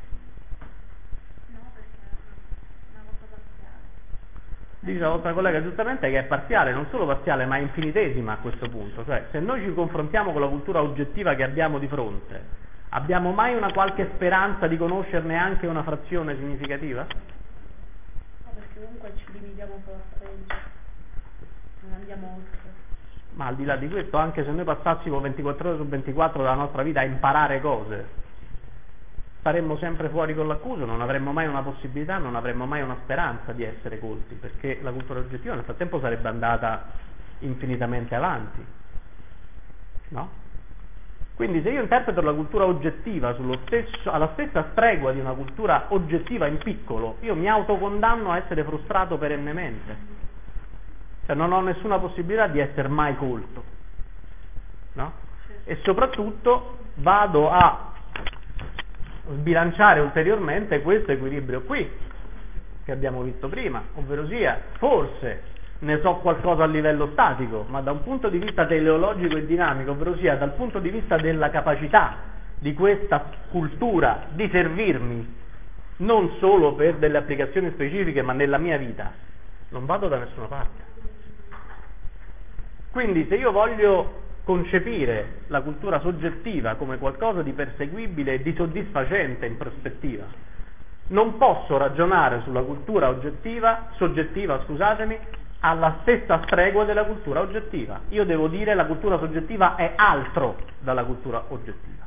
Dice la vostra collega giustamente che è parziale, non solo parziale ma infinitesima a questo punto, cioè se noi ci confrontiamo con la cultura oggettiva che abbiamo di fronte, abbiamo mai una qualche speranza di conoscerne anche una frazione significativa? No, perché comunque ci limitiamo solo a quello, non andiamo oltre. Ma al di là di questo, anche se noi passassimo 24 ore su 24 della nostra vita a imparare cose, staremmo sempre fuori con l'accuso, non avremmo mai una possibilità, non avremmo mai una speranza di essere colti, perché la cultura oggettiva nel frattempo sarebbe andata infinitamente avanti, no? Quindi se io interpreto la cultura oggettiva alla stessa stregua di una cultura oggettiva in piccolo, io mi autocondanno a essere frustrato perennemente, cioè non ho nessuna possibilità di essere mai colto, no? E soprattutto vado a sbilanciare ulteriormente questo equilibrio qui che abbiamo visto prima, ovvero sia forse ne so qualcosa a livello statico, ma da un punto di vista teleologico e dinamico, ovvero sia dal punto di vista della capacità di questa cultura di servirmi non solo per delle applicazioni specifiche ma nella mia vita, non vado da nessuna parte. Quindi se io voglio concepire la cultura soggettiva come qualcosa di perseguibile e di soddisfacente in prospettiva, non posso ragionare sulla cultura soggettiva, alla stessa stregua della cultura oggettiva. Io devo dire la cultura soggettiva è altro dalla cultura oggettiva.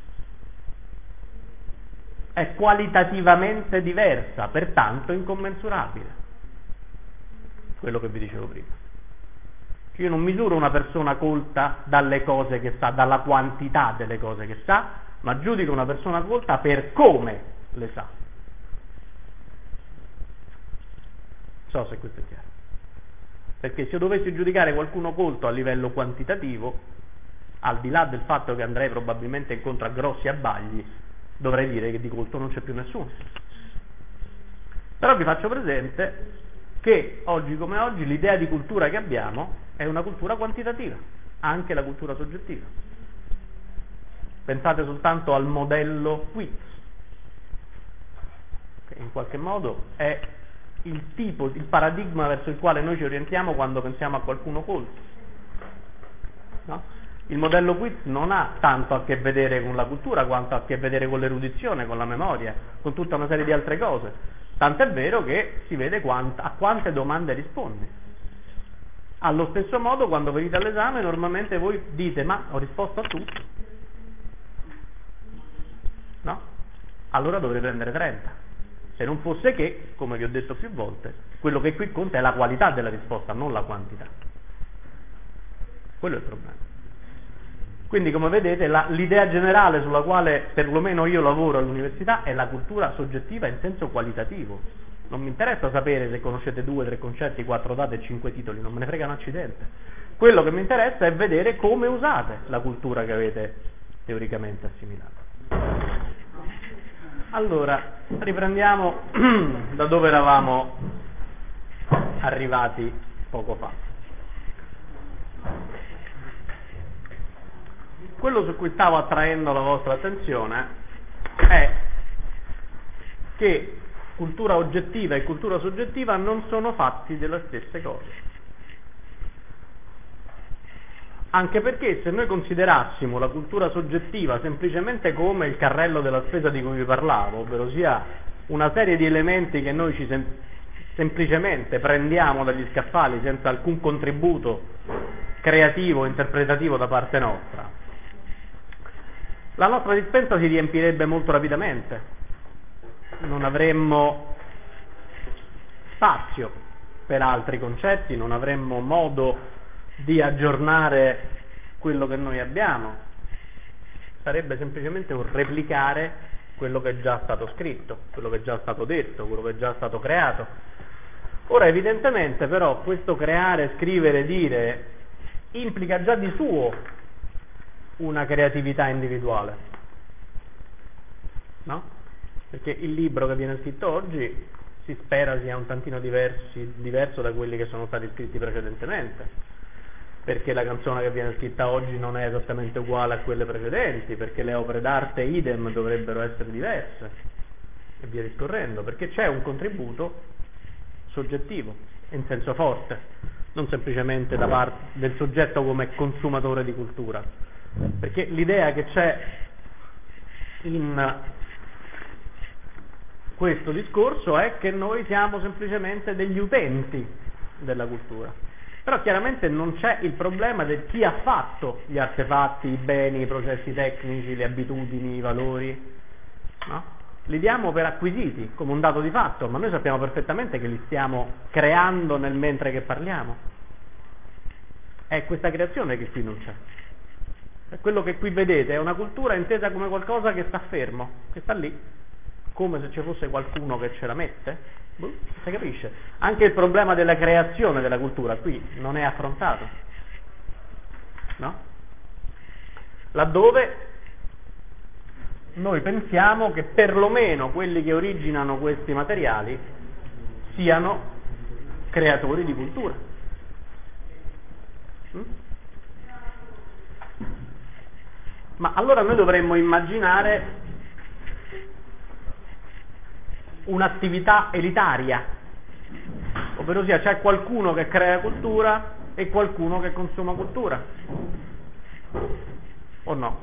È qualitativamente diversa, pertanto incommensurabile. Quello che vi dicevo prima. Io non misuro una persona colta dalle cose che sa, dalla quantità delle cose che sa, ma giudico una persona colta per come le sa. Non so se questo è chiaro. Perché se io dovessi giudicare qualcuno colto a livello quantitativo, al di là del fatto che andrei probabilmente incontro a grossi abbagli, dovrei dire che di colto non c'è più nessuno. Però vi faccio presente che oggi come oggi l'idea di cultura che abbiamo è una cultura quantitativa, anche la cultura soggettiva. Pensate soltanto al modello quiz, che in qualche modo è il paradigma verso il quale noi ci orientiamo quando pensiamo a qualcuno colto. No? Il modello Quiz non ha tanto a che vedere con la cultura quanto a che vedere con l'erudizione, con la memoria, con tutta una serie di altre cose. Tant'è vero che si vede a quante domande rispondi. Allo stesso modo, quando venite all'esame, normalmente voi dite: ma ho risposto a tutto. No? Allora dovrei prendere 30. Se non fosse che, come vi ho detto più volte, quello che qui conta è la qualità della risposta, non la quantità. Quello è il problema. Quindi, come vedete, l'idea generale sulla quale perlomeno io lavoro all'università è la cultura soggettiva in senso qualitativo. Non mi interessa sapere se conoscete 2, 3 concetti, 4 date e 5 titoli, non me ne frega un accidente. Quello che mi interessa è vedere come usate la cultura che avete teoricamente assimilato. Allora, riprendiamo da dove eravamo arrivati poco fa. Quello su cui stavo attraendo la vostra attenzione è che cultura oggettiva e cultura soggettiva non sono fatti delle stesse cose. Anche perché se noi considerassimo la cultura soggettiva semplicemente come il carrello della spesa di cui vi parlavo, ovvero sia una serie di elementi che noi ci semplicemente prendiamo dagli scaffali senza alcun contributo creativo o interpretativo da parte nostra, la nostra dispensa si riempirebbe molto rapidamente, non avremmo spazio per altri concetti, non avremmo modo di aggiornare quello che noi abbiamo, sarebbe semplicemente un replicare quello che è già stato scritto, quello che è già stato detto, quello che è già stato creato. Ora, evidentemente, però, questo creare, scrivere, dire implica già di suo una creatività individuale, no? Perché il libro che viene scritto oggi si spera sia un tantino diverso da quelli che sono stati scritti precedentemente, perché la canzone che viene scritta oggi non è esattamente uguale a quelle precedenti, perché le opere d'arte idem dovrebbero essere diverse e via discorrendo, perché c'è un contributo soggettivo in senso forte, non semplicemente da parte del soggetto come consumatore di cultura. Perché l'idea che c'è in questo discorso è che noi siamo semplicemente degli utenti della cultura. Però chiaramente non c'è il problema di chi ha fatto gli artefatti, i beni, i processi tecnici, le abitudini, i valori, no? Li diamo per acquisiti come un dato di fatto, ma noi sappiamo perfettamente che li stiamo creando nel mentre che parliamo. È questa creazione che qui non c'è. Quello che qui vedete è una cultura intesa come qualcosa che sta fermo, che sta lì, come se ci fosse qualcuno che ce la mette. Si capisce? Anche il problema della creazione della cultura qui non è affrontato, no? Laddove noi pensiamo che perlomeno quelli che originano questi materiali siano creatori di cultura. Ma allora noi dovremmo immaginare un'attività elitaria, ovvero sia c'è qualcuno che crea cultura e qualcuno che consuma cultura, o no?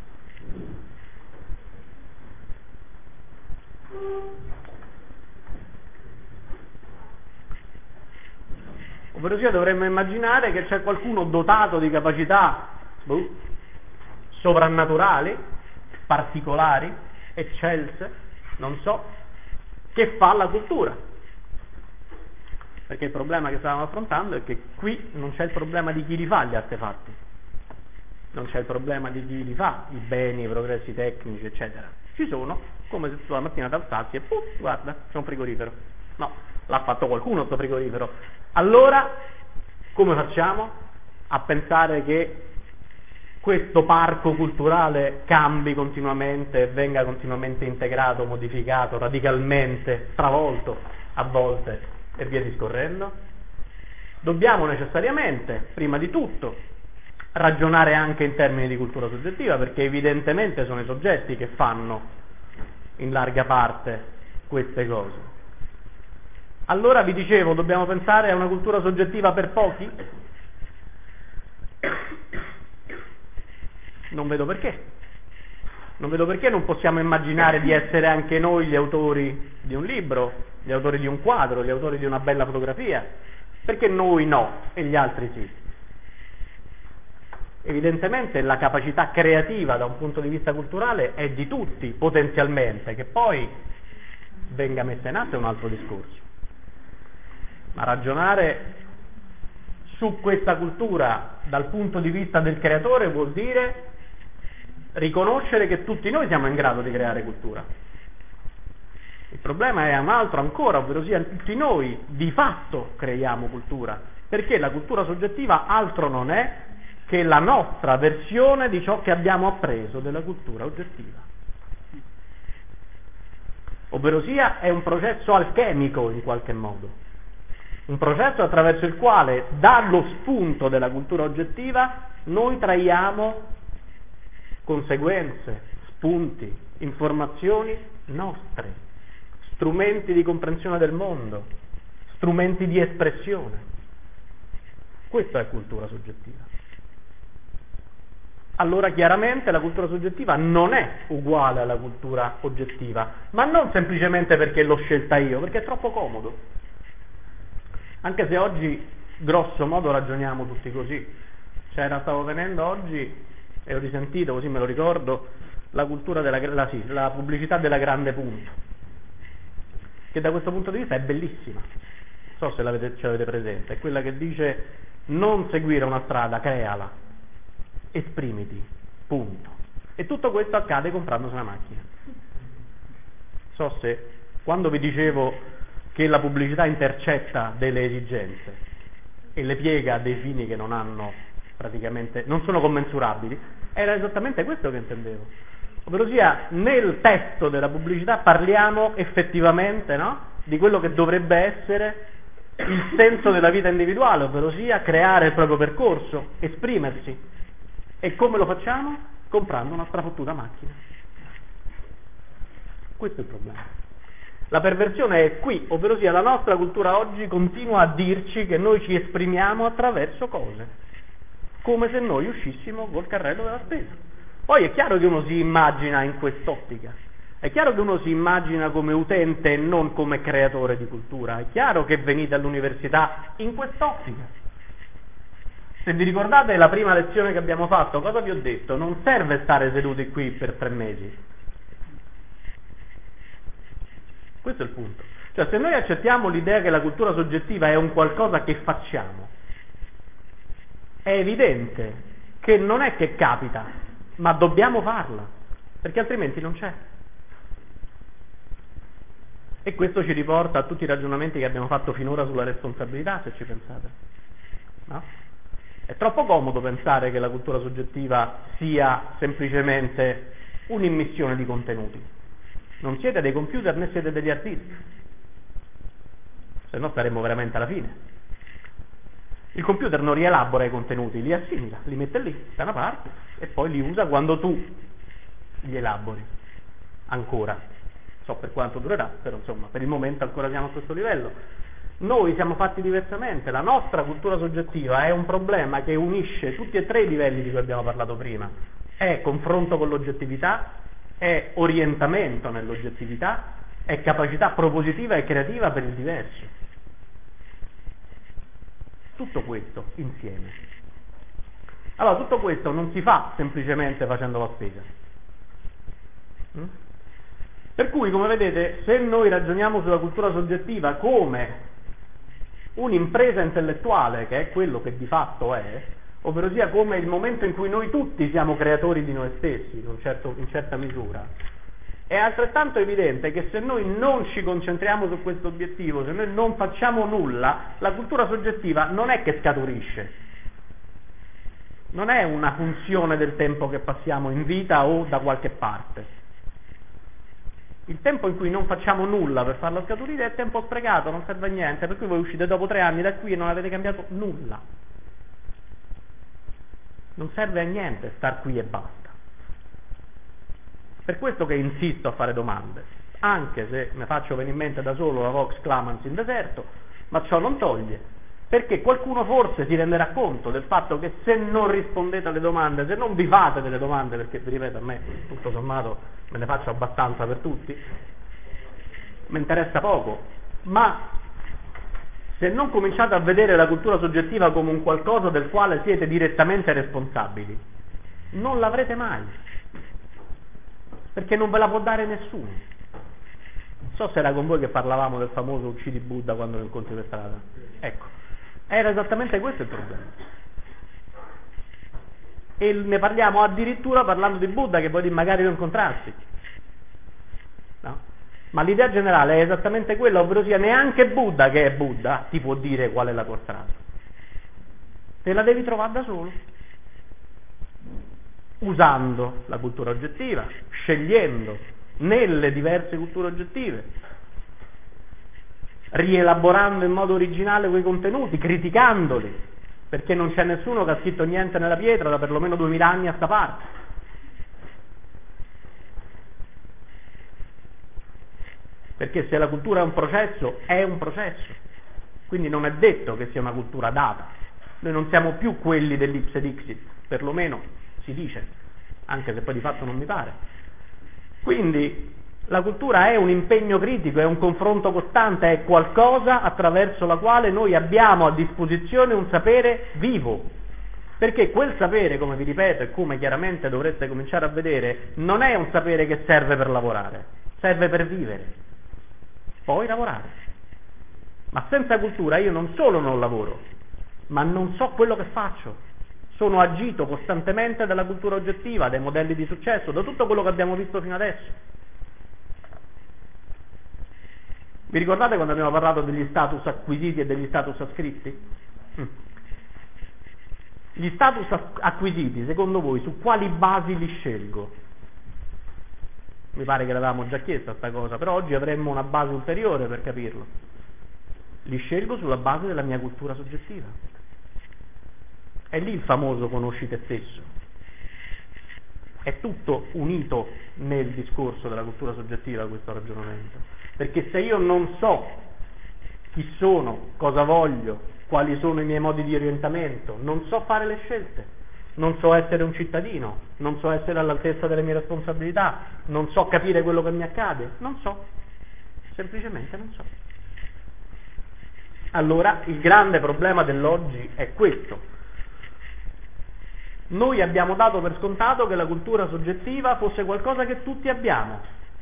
Ovvero sia dovremmo immaginare che c'è qualcuno dotato di capacità sovrannaturali, particolari, eccelse, non so, che fa la cultura. Perché il problema che stavamo affrontando è che qui non c'è il problema di chi li fa gli artefatti, non c'è il problema di chi li fa i beni, i progressi tecnici, eccetera. Ci sono, come se tu la mattina ti alzassi e guarda, c'è un frigorifero. No, l'ha fatto qualcuno sto frigorifero. Allora, come facciamo a pensare che questo parco culturale cambi continuamente e venga continuamente integrato, modificato, radicalmente, stravolto a volte e via discorrendo? Dobbiamo necessariamente, prima di tutto, ragionare anche in termini di cultura soggettiva, perché evidentemente sono i soggetti che fanno in larga parte queste cose. Allora vi dicevo, dobbiamo pensare a una cultura soggettiva per pochi? Non vedo perché. Non vedo perché non possiamo immaginare di essere anche noi gli autori di un libro, gli autori di un quadro, gli autori di una bella fotografia. Perché noi no e gli altri sì? Evidentemente la capacità creativa da un punto di vista culturale è di tutti, potenzialmente, che poi venga messa in atto è un altro discorso. Ma ragionare su questa cultura dal punto di vista del creatore vuol dire riconoscere che tutti noi siamo in grado di creare cultura. Il problema è un altro ancora, ovvero sia tutti noi di fatto creiamo cultura, perché la cultura soggettiva altro non è che la nostra versione di ciò che abbiamo appreso della cultura oggettiva. Ovvero sia è un processo alchemico in qualche modo. Un processo attraverso il quale, dallo spunto della cultura oggettiva, noi traiamo conseguenze, spunti, informazioni nostre, strumenti di comprensione del mondo, strumenti di espressione. Questa è cultura soggettiva. Allora chiaramente la cultura soggettiva non è uguale alla cultura oggettiva, ma non semplicemente perché l'ho scelta io, perché è troppo comodo. Anche se oggi, grosso modo, ragioniamo tutti così. Stavo venendo oggi e ho risentito, così me lo ricordo, la cultura la pubblicità della Grande Punto, che da questo punto di vista è bellissima. Non so se ce l'avete presente, è quella che dice: non seguire una strada, creala, esprimiti, punto. E tutto questo accade comprandosi una macchina. So se, quando vi dicevo che la pubblicità intercetta delle esigenze e le piega a dei fini che non hanno praticamente, non sono commensurabili, era esattamente questo che intendevo. Ovvero sia, nel testo della pubblicità parliamo effettivamente, no, di quello che dovrebbe essere il senso della vita individuale, ovvero sia creare il proprio percorso, esprimersi. E come lo facciamo? Comprando una strafottuta macchina. Questo è il problema. La perversione è qui, ovvero sia la nostra cultura oggi continua a dirci che noi ci esprimiamo attraverso cose, come se noi uscissimo col carrello della spesa. Poi è chiaro che uno si immagina in quest'ottica, è chiaro che uno si immagina come utente e non come creatore di cultura, è chiaro che venite all'università in quest'ottica. Se vi ricordate la prima lezione che abbiamo fatto, cosa vi ho detto? Non serve stare seduti qui per 3 mesi. Questo è il punto. Cioè, se noi accettiamo l'idea che la cultura soggettiva è un qualcosa che facciamo, è evidente che non è che capita, ma dobbiamo farla, perché altrimenti non c'è. E questo ci riporta a tutti i ragionamenti che abbiamo fatto finora sulla responsabilità, se ci pensate. No? È troppo comodo pensare che la cultura soggettiva sia semplicemente un'immissione di contenuti. Non siete dei computer né siete degli artisti, se no staremmo veramente alla fine. Il computer non rielabora i contenuti, li assimila, li mette lì, da una parte, e poi li usa quando tu li elabori. Ancora. So per quanto durerà, però insomma, per il momento ancora siamo a questo livello. Noi siamo fatti diversamente, la nostra cultura soggettiva è un problema che unisce tutti e 3 i livelli di cui abbiamo parlato prima. È confronto con l'oggettività, è orientamento nell'oggettività, è capacità propositiva e creativa per il diverso. Tutto questo insieme. Allora, tutto questo non si fa semplicemente facendo la spesa. Per cui, come vedete, se noi ragioniamo sulla cultura soggettiva come un'impresa intellettuale, che è quello che di fatto è, ovvero sia come il momento in cui noi tutti siamo creatori di noi stessi, in certa misura, è altrettanto evidente che se noi non ci concentriamo su questo obiettivo, se noi non facciamo nulla, la cultura soggettiva non è che scaturisce, non è una funzione del tempo che passiamo in vita o da qualche parte. Il tempo in cui non facciamo nulla per farla scaturire è tempo sprecato, non serve a niente, per cui voi uscite dopo 3 anni da qui e non avete cambiato nulla. Non serve a niente star qui e basta. Per questo che insisto a fare domande. anche se ne faccio venire in mente da solo la Vox Clamans in deserto, ma ciò non toglie, perché qualcuno forse si renderà conto del fatto che se non rispondete alle domande, se non vi fate delle domande, perché vi ripeto, a me tutto sommato me ne faccio abbastanza per tutti, mi interessa poco, ma se non cominciate a vedere la cultura soggettiva come un qualcosa del quale siete direttamente responsabili, non l'avrete mai, perché non ve la può dare nessuno. Non so se era con voi che parlavamo del famoso uccidi Buddha quando lo incontri per strada. Ecco, era esattamente questo il problema. E ne parliamo addirittura parlando di Buddha, che poi magari lo incontrarsi. No? Ma l'idea generale è esattamente quella, ovvero sia neanche Buddha, che è Buddha, ti può dire qual è la tua strada. Te la devi trovare da solo, usando la cultura oggettiva, scegliendo nelle diverse culture oggettive, rielaborando in modo originale quei contenuti, criticandoli, perché non c'è nessuno che ha scritto niente nella pietra da perlomeno 2000 anni a sta parte. Perché se la cultura è un processo, è un processo, quindi non è detto che sia una cultura data. Noi non siamo più quelli dell'ipse dixit, perlomeno si dice, anche se poi di fatto non mi pare. Quindi la cultura è un impegno critico, è un confronto costante, è qualcosa attraverso la quale noi abbiamo a disposizione un sapere vivo, perché quel sapere, come vi ripeto e come chiaramente dovreste cominciare a vedere, non è un sapere che serve per lavorare, serve per vivere, poi lavorare. Ma senza cultura io non solo non lavoro, ma non so quello che faccio. Sono agito costantemente dalla cultura oggettiva, dai modelli di successo, da tutto quello che abbiamo visto fino adesso. Vi ricordate quando abbiamo parlato degli status acquisiti e degli status ascritti? Gli status acquisiti, secondo voi, su quali basi li scelgo? Mi pare che l'avevamo già chiesto sta cosa, però oggi avremmo una base ulteriore per capirlo. Li scelgo sulla base della mia cultura soggettiva. È lì il famoso conosci te stesso. È tutto unito nel discorso della cultura soggettiva questo ragionamento. Perché se io non so chi sono, cosa voglio, quali sono i miei modi di orientamento, non so fare le scelte, non so essere un cittadino, non so essere all'altezza delle mie responsabilità, non so capire quello che mi accade, non so, semplicemente non so. Allora il grande problema dell'oggi è questo. Noi abbiamo dato per scontato che la cultura soggettiva fosse qualcosa che tutti abbiamo.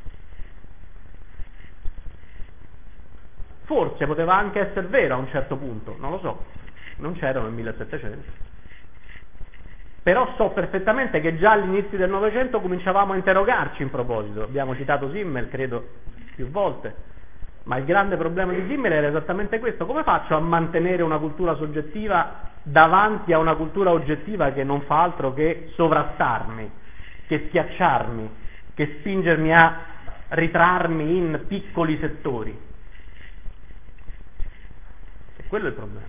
Forse poteva anche essere vero a un certo punto, non lo so, non c'ero nel 1700. Però so perfettamente che già all'inizio del Novecento cominciavamo a interrogarci in proposito. Abbiamo citato Simmel, credo, più volte. Ma il grande problema di Simmel era esattamente questo. Come faccio a mantenere una cultura soggettiva davanti a una cultura oggettiva che non fa altro che sovrastarmi, che schiacciarmi, che spingermi a ritrarmi in piccoli settori? E quello è il problema.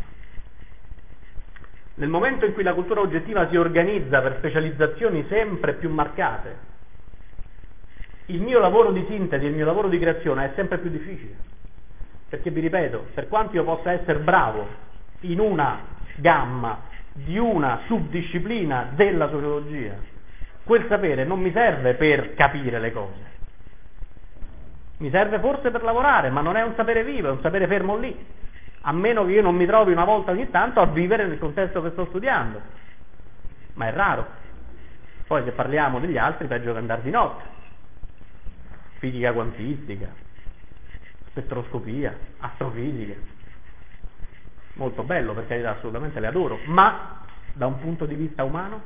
Nel momento in cui la cultura oggettiva si organizza per specializzazioni sempre più marcate, il mio lavoro di sintesi, il mio lavoro di creazione è sempre più difficile. Perché vi ripeto, per quanto io possa essere bravo in una gamma di una subdisciplina della sociologia, quel sapere non mi serve per capire le cose. Mi serve forse per lavorare, ma non è un sapere vivo, è un sapere fermo lì. A meno che io non mi trovi una volta ogni tanto a vivere nel contesto che sto studiando, ma è raro. Poi se parliamo degli altri, peggio che andare di notte. Fisica quantistica, spettroscopia, astrofisica, molto bello, per carità, assolutamente le adoro, ma da un punto di vista umano?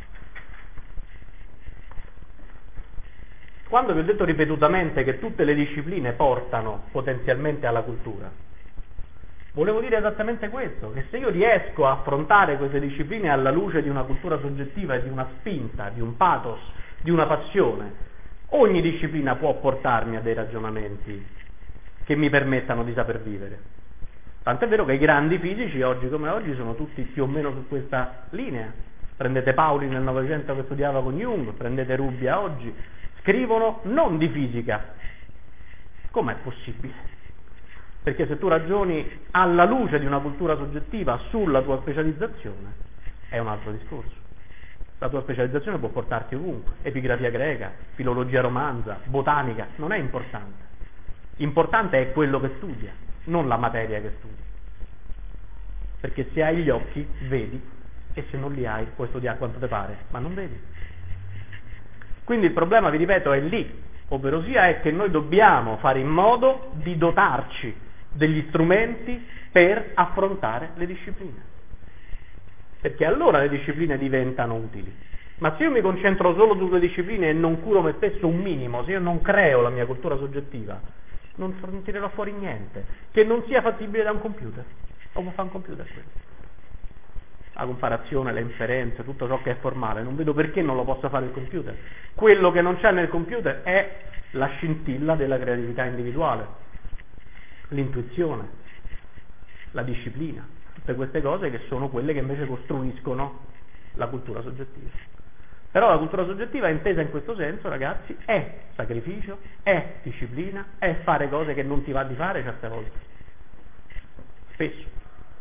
Quando vi ho detto ripetutamente che tutte le discipline portano potenzialmente alla cultura, volevo dire esattamente questo, che se io riesco a affrontare queste discipline alla luce di una cultura soggettiva e di una spinta, di un pathos, di una passione, ogni disciplina può portarmi a dei ragionamenti che mi permettano di saper vivere. Tant'è vero che i grandi fisici, oggi come oggi, sono tutti più o meno su questa linea. Prendete Pauli nel Novecento che studiava con Jung, prendete Rubbia oggi, scrivono non di fisica, Com'è possibile? Perché se tu ragioni alla luce di una cultura soggettiva sulla tua specializzazione, è un altro discorso. La tua specializzazione può portarti ovunque, epigrafia greca, filologia romanza, botanica, non è importante. Importante è quello che studia, non la materia che studi. Perché se hai gli occhi, vedi, e se non li hai, puoi studiare quanto ti pare, ma non vedi. Quindi il problema, vi ripeto, è lì, ovvero sia è che noi dobbiamo fare in modo di dotarci degli strumenti per affrontare le discipline. Perché allora le discipline diventano utili. Ma se io mi concentro solo sulle discipline e non curo me stesso un minimo, se io non creo la mia cultura soggettiva, non tirerò fuori niente che non sia fattibile da un computer. O può fare un computer quello? La comparazione, le inferenze, tutto ciò che è formale, non vedo perché non lo possa fare il computer. Quello che non c'è nel computer è la scintilla della creatività individuale, l'intuizione, la disciplina, tutte queste cose che sono quelle che invece costruiscono la cultura soggettiva. Però la cultura soggettiva, intesa in questo senso, ragazzi, è sacrificio, è disciplina, è fare cose che non ti va di fare certe volte, spesso.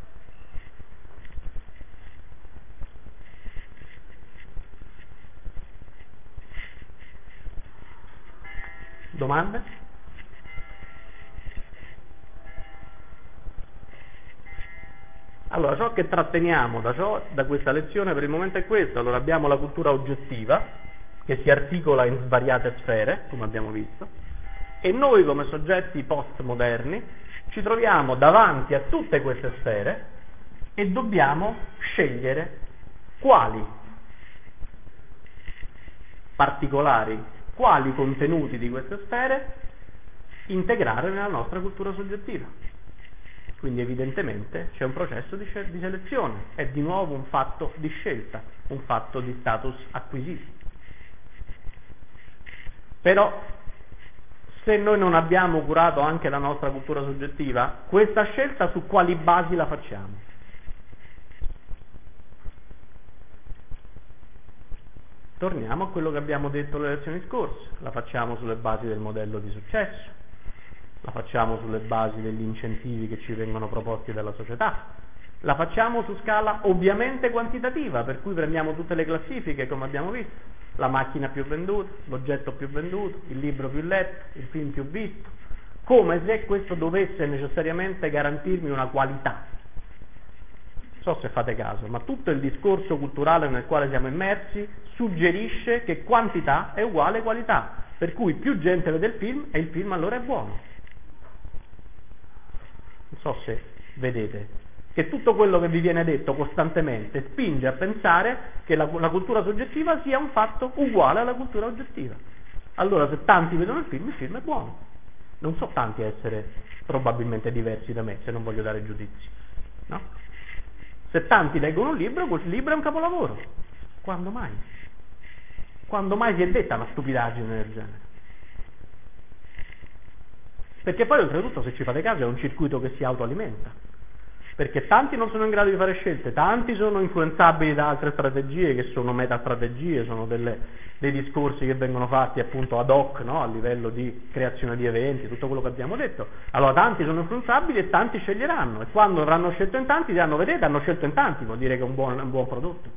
Domande? Allora, ciò che tratteniamo da questa lezione per il momento è questo. Allora, abbiamo la cultura oggettiva, che si articola in svariate sfere, come abbiamo visto, e noi come soggetti postmoderni ci troviamo davanti a tutte queste sfere e dobbiamo scegliere quali particolari, quali contenuti di queste sfere integrare nella nostra cultura soggettiva. Quindi evidentemente c'è un processo di selezione, è di nuovo un fatto di scelta, un fatto di status acquisito. Però se noi non abbiamo curato anche la nostra cultura soggettiva, questa scelta su quali basi la facciamo? Torniamo a quello che abbiamo detto nelle lezioni scorse, la facciamo sulle basi del modello di successo, la facciamo sulle basi degli incentivi che ci vengono proposti dalla società, la facciamo su scala ovviamente quantitativa, per cui prendiamo tutte le classifiche come abbiamo visto, la macchina più venduta, l'oggetto più venduto, il libro più letto, il film più visto, come se questo dovesse necessariamente garantirmi una qualità. Non so se fate caso, ma tutto il discorso culturale nel quale siamo immersi suggerisce che quantità è uguale qualità, per cui più gente vede il film e il film allora è buono. Non so se vedete che tutto quello che vi viene detto costantemente spinge a pensare che la cultura soggettiva sia un fatto uguale alla cultura oggettiva. Allora se tanti vedono il film è buono. Non so tanti essere probabilmente diversi da me, se non voglio dare giudizi, no? Se tanti leggono un libro, quel libro è un capolavoro. Quando mai? Quando mai si è detta una stupidaggine del genere? Perché poi oltretutto, se ci fate caso, è un circuito che si autoalimenta. Perché tanti non sono in grado di fare scelte, tanti sono influenzabili da altre strategie che sono metastrategie, sono dei discorsi che vengono fatti appunto ad hoc, no? A livello di creazione di eventi, tutto quello che abbiamo detto. Allora tanti sono influenzabili e tanti sceglieranno, e quando avranno scelto in tanti diranno: vedete, hanno scelto in tanti, vuol dire che è un buon prodotto.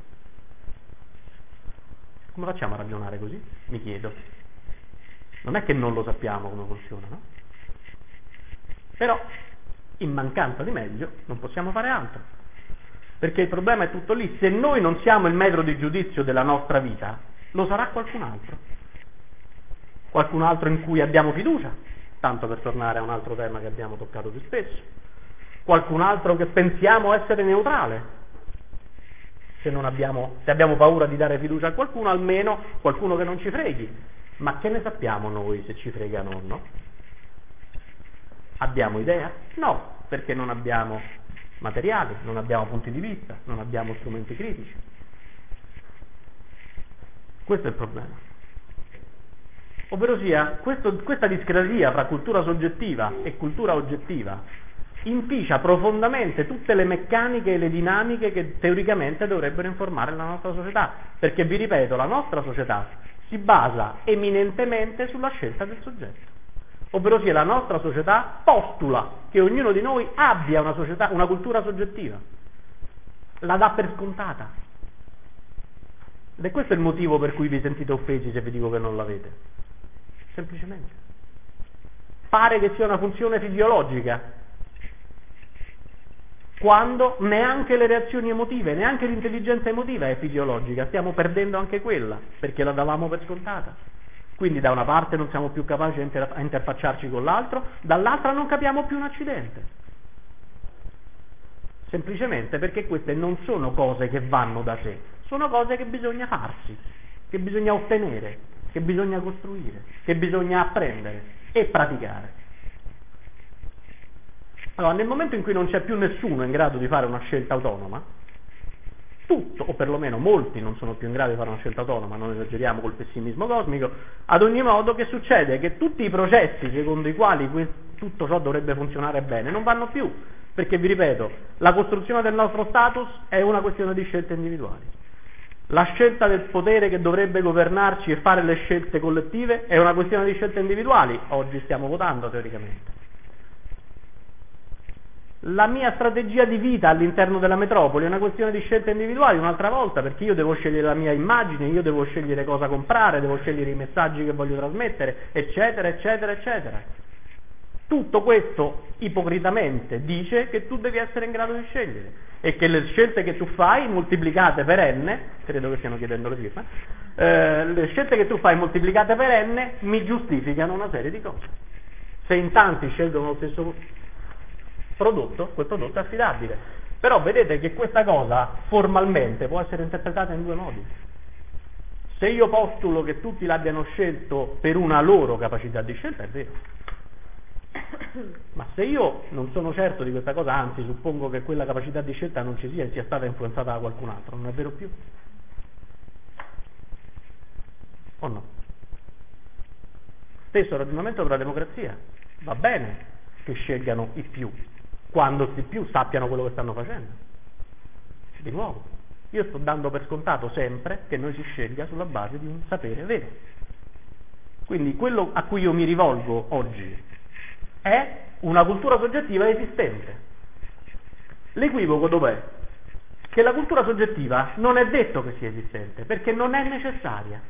Come facciamo a ragionare così? Mi chiedo. Non è che non lo sappiamo come funziona, no? Però in mancanza di meglio non possiamo fare altro, perché il problema è tutto lì. Se noi non siamo il metro di giudizio della nostra vita, lo sarà qualcun altro in cui abbiamo fiducia, tanto per tornare a un altro tema che abbiamo toccato più spesso, qualcun altro che pensiamo essere neutrale. Se abbiamo paura di dare fiducia a qualcuno, almeno qualcuno che non ci freghi. Ma che ne sappiamo noi se ci fregano o no? Abbiamo idea? No, perché non abbiamo materiali, non abbiamo punti di vista, non abbiamo strumenti critici. Questo è il problema. Ovvero sia, questa discrasia fra cultura soggettiva e cultura oggettiva inficia profondamente tutte le meccaniche e le dinamiche che teoricamente dovrebbero informare la nostra società, perché vi ripeto, la nostra società si basa eminentemente sulla scelta del soggetto. ovvero sia la nostra società postula che ognuno di noi abbia una cultura soggettiva, la dà per scontata. Ed è questo il motivo per cui vi sentite offesi se vi dico che non l'avete. Semplicemente. Pare che sia una funzione fisiologica, quando neanche le reazioni emotive, neanche l'intelligenza emotiva è fisiologica, stiamo perdendo anche quella, perché la davamo per scontata. Quindi da una parte non siamo più capaci a interfacciarci con l'altro, dall'altra non capiamo più un accidente. Semplicemente perché queste non sono cose che vanno da sé, sono cose che bisogna farsi, che bisogna ottenere, che bisogna costruire, che bisogna apprendere e praticare. Allora, nel momento in cui non c'è più nessuno in grado di fare una scelta autonoma, tutto, o perlomeno molti non sono più in grado di fare una scelta autonoma, non esageriamo col pessimismo cosmico, ad ogni modo che succede? Che tutti i processi secondo i quali tutto ciò dovrebbe funzionare bene non vanno più, perché vi ripeto, la costruzione del nostro status è una questione di scelte individuali. La scelta del potere che dovrebbe governarci e fare le scelte collettive è una questione di scelte individuali, oggi stiamo votando teoricamente. La mia strategia di vita all'interno della metropoli è una questione di scelte individuali un'altra volta, perché io devo scegliere la mia immagine, io devo scegliere cosa comprare, devo scegliere i messaggi che voglio trasmettere, eccetera, eccetera, eccetera. Tutto questo ipocritamente dice che tu devi essere in grado di scegliere e che le scelte che tu fai moltiplicate per n, credo che stiano chiedendo le firme, le scelte che tu fai moltiplicate per n mi giustificano una serie di cose. Se in tanti scelgono lo stesso prodotto, quel prodotto è affidabile. Però vedete che questa cosa formalmente può essere interpretata in due modi. Se io postulo che tutti l'abbiano scelto per una loro capacità di scelta, è vero. Ma se io non sono certo di questa cosa, anzi suppongo che quella capacità di scelta non ci sia e sia stata influenzata da qualcun altro, non è vero più? O no? Stesso ragionamento per la democrazia. Va bene che scelgano i più, quando i più sappiano quello che stanno facendo. Di nuovo, io sto dando per scontato sempre che noi si scelga sulla base di un sapere vero. Quindi quello a cui io mi rivolgo oggi è una cultura soggettiva esistente. L'equivoco dov'è? Che la cultura soggettiva non è detto che sia esistente, perché non è necessaria.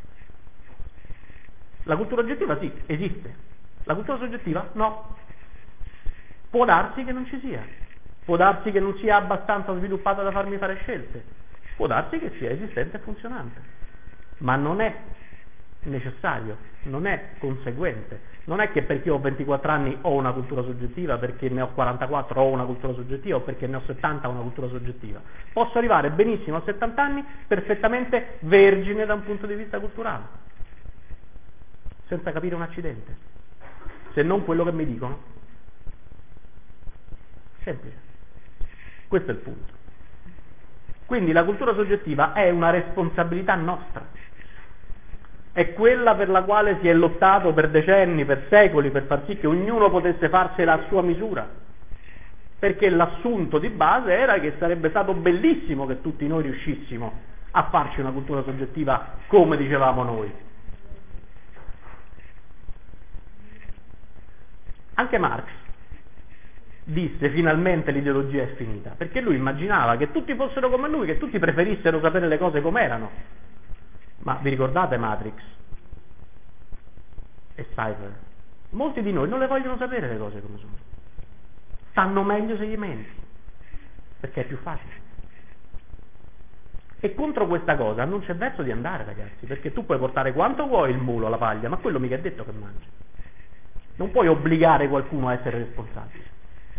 La cultura oggettiva sì, esiste. La cultura soggettiva no. Può darsi che non ci sia, può darsi che non sia abbastanza sviluppata da farmi fare scelte, può darsi che sia esistente e funzionante, ma non è necessario, non è conseguente. Non è che perché ho 24 anni ho una cultura soggettiva, perché ne ho 44 ho una cultura soggettiva, o perché ne ho 70 ho una cultura soggettiva. Posso arrivare benissimo a 70 anni perfettamente vergine da un punto di vista culturale, senza capire un accidente, se non quello che mi dicono. Semplice. Questo è il punto. Quindi la cultura soggettiva è una responsabilità nostra. È quella per la quale si è lottato per decenni, per secoli, per far sì che ognuno potesse farsela a sua misura. Perché l'assunto di base era che sarebbe stato bellissimo che tutti noi riuscissimo a farci una cultura soggettiva come dicevamo noi. Anche Marx disse finalmente l'ideologia è finita, perché lui immaginava che tutti fossero come lui, che tutti preferissero sapere le cose com'erano. Ma vi ricordate Matrix e Cypher? Molti di noi non le vogliono sapere le cose come sono. Stanno meglio se gli menti, perché è più facile. E contro questa cosa non c'è verso di andare, ragazzi, perché tu puoi portare quanto vuoi il mulo alla paglia, ma quello mica è detto che mangi. Non puoi obbligare qualcuno a essere responsabile.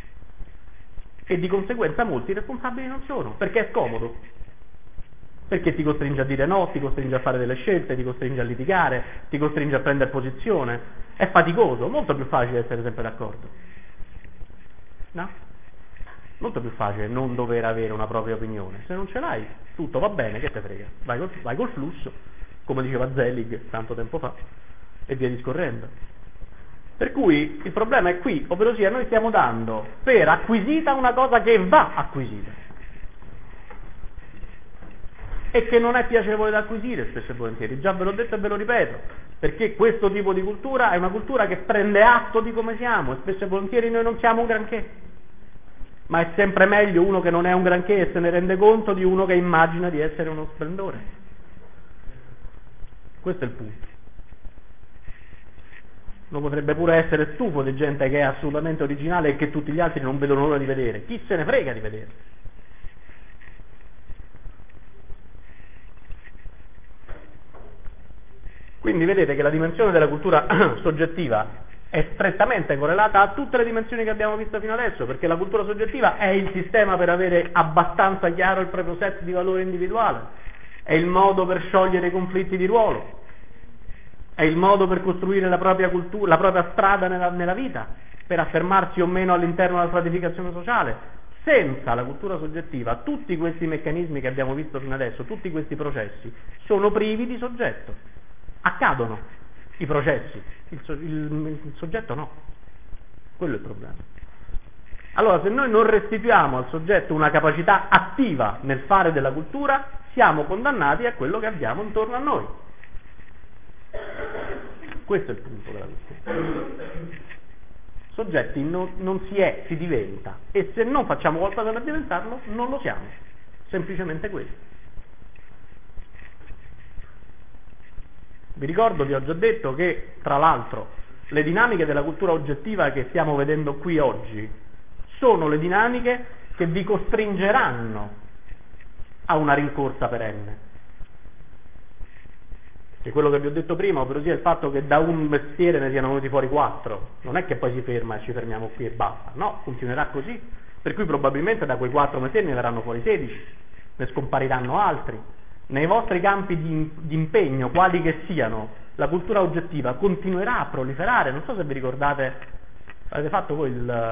E di conseguenza molti responsabili non sono, perché è scomodo. Perché ti costringe a dire no, ti costringe a fare delle scelte, ti costringe a litigare, ti costringe a prendere posizione. È faticoso, molto più facile essere sempre d'accordo. No? Molto più facile non dover avere una propria opinione. Se non ce l'hai, tutto va bene, che te frega. Vai col flusso, come diceva Zelig tanto tempo fa, e via discorrendo. Per cui il problema è qui, ovvero sia noi stiamo dando per acquisita una cosa che va acquisita e che non è piacevole da acquisire spesso e volentieri. Già ve l'ho detto e ve lo ripeto, perché questo tipo di cultura è una cultura che prende atto di come siamo, e spesso e volentieri noi non siamo un granché, ma è sempre meglio uno che non è un granché e se ne rende conto di uno che immagina di essere uno splendore. Questo è il punto. Uno potrebbe pure essere stufo di gente che è assolutamente originale e che tutti gli altri non vedono l'ora di vedere. Chi se ne frega di vedere? Quindi vedete che la dimensione della cultura soggettiva è strettamente correlata a tutte le dimensioni che abbiamo visto fino adesso, perché la cultura soggettiva è il sistema per avere abbastanza chiaro il proprio set di valore individuale, è il modo per sciogliere i conflitti di ruolo, è il modo per costruire la propria cultura, la propria strada nella vita, per affermarsi o meno all'interno della stratificazione sociale. Senza la cultura soggettiva, tutti questi meccanismi che abbiamo visto fino adesso, tutti questi processi, sono privi di soggetto. Accadono i processi, il soggetto no. Quello è il problema. Allora, se noi non restituiamo al soggetto una capacità attiva nel fare della cultura, siamo condannati a quello che abbiamo intorno a noi. Questo è il punto della questione. Soggetti non si è, si diventa, e se non facciamo qualcosa per diventarlo, non lo siamo. Semplicemente questo. Vi ricordo, vi ho già detto che, tra l'altro, le dinamiche della cultura oggettiva che stiamo vedendo qui oggi sono le dinamiche che vi costringeranno a una rincorsa perenne. Che quello che vi ho detto prima, ovvero sia il fatto che da un mestiere ne siano venuti fuori 4, non è che poi si ferma e ci fermiamo qui e basta, no, continuerà così, per cui probabilmente da quei 4 mestieri ne verranno fuori 16, ne scompariranno altri. Nei vostri campi di impegno, quali che siano, la cultura oggettiva continuerà a proliferare. Non so se vi ricordate, avete fatto voi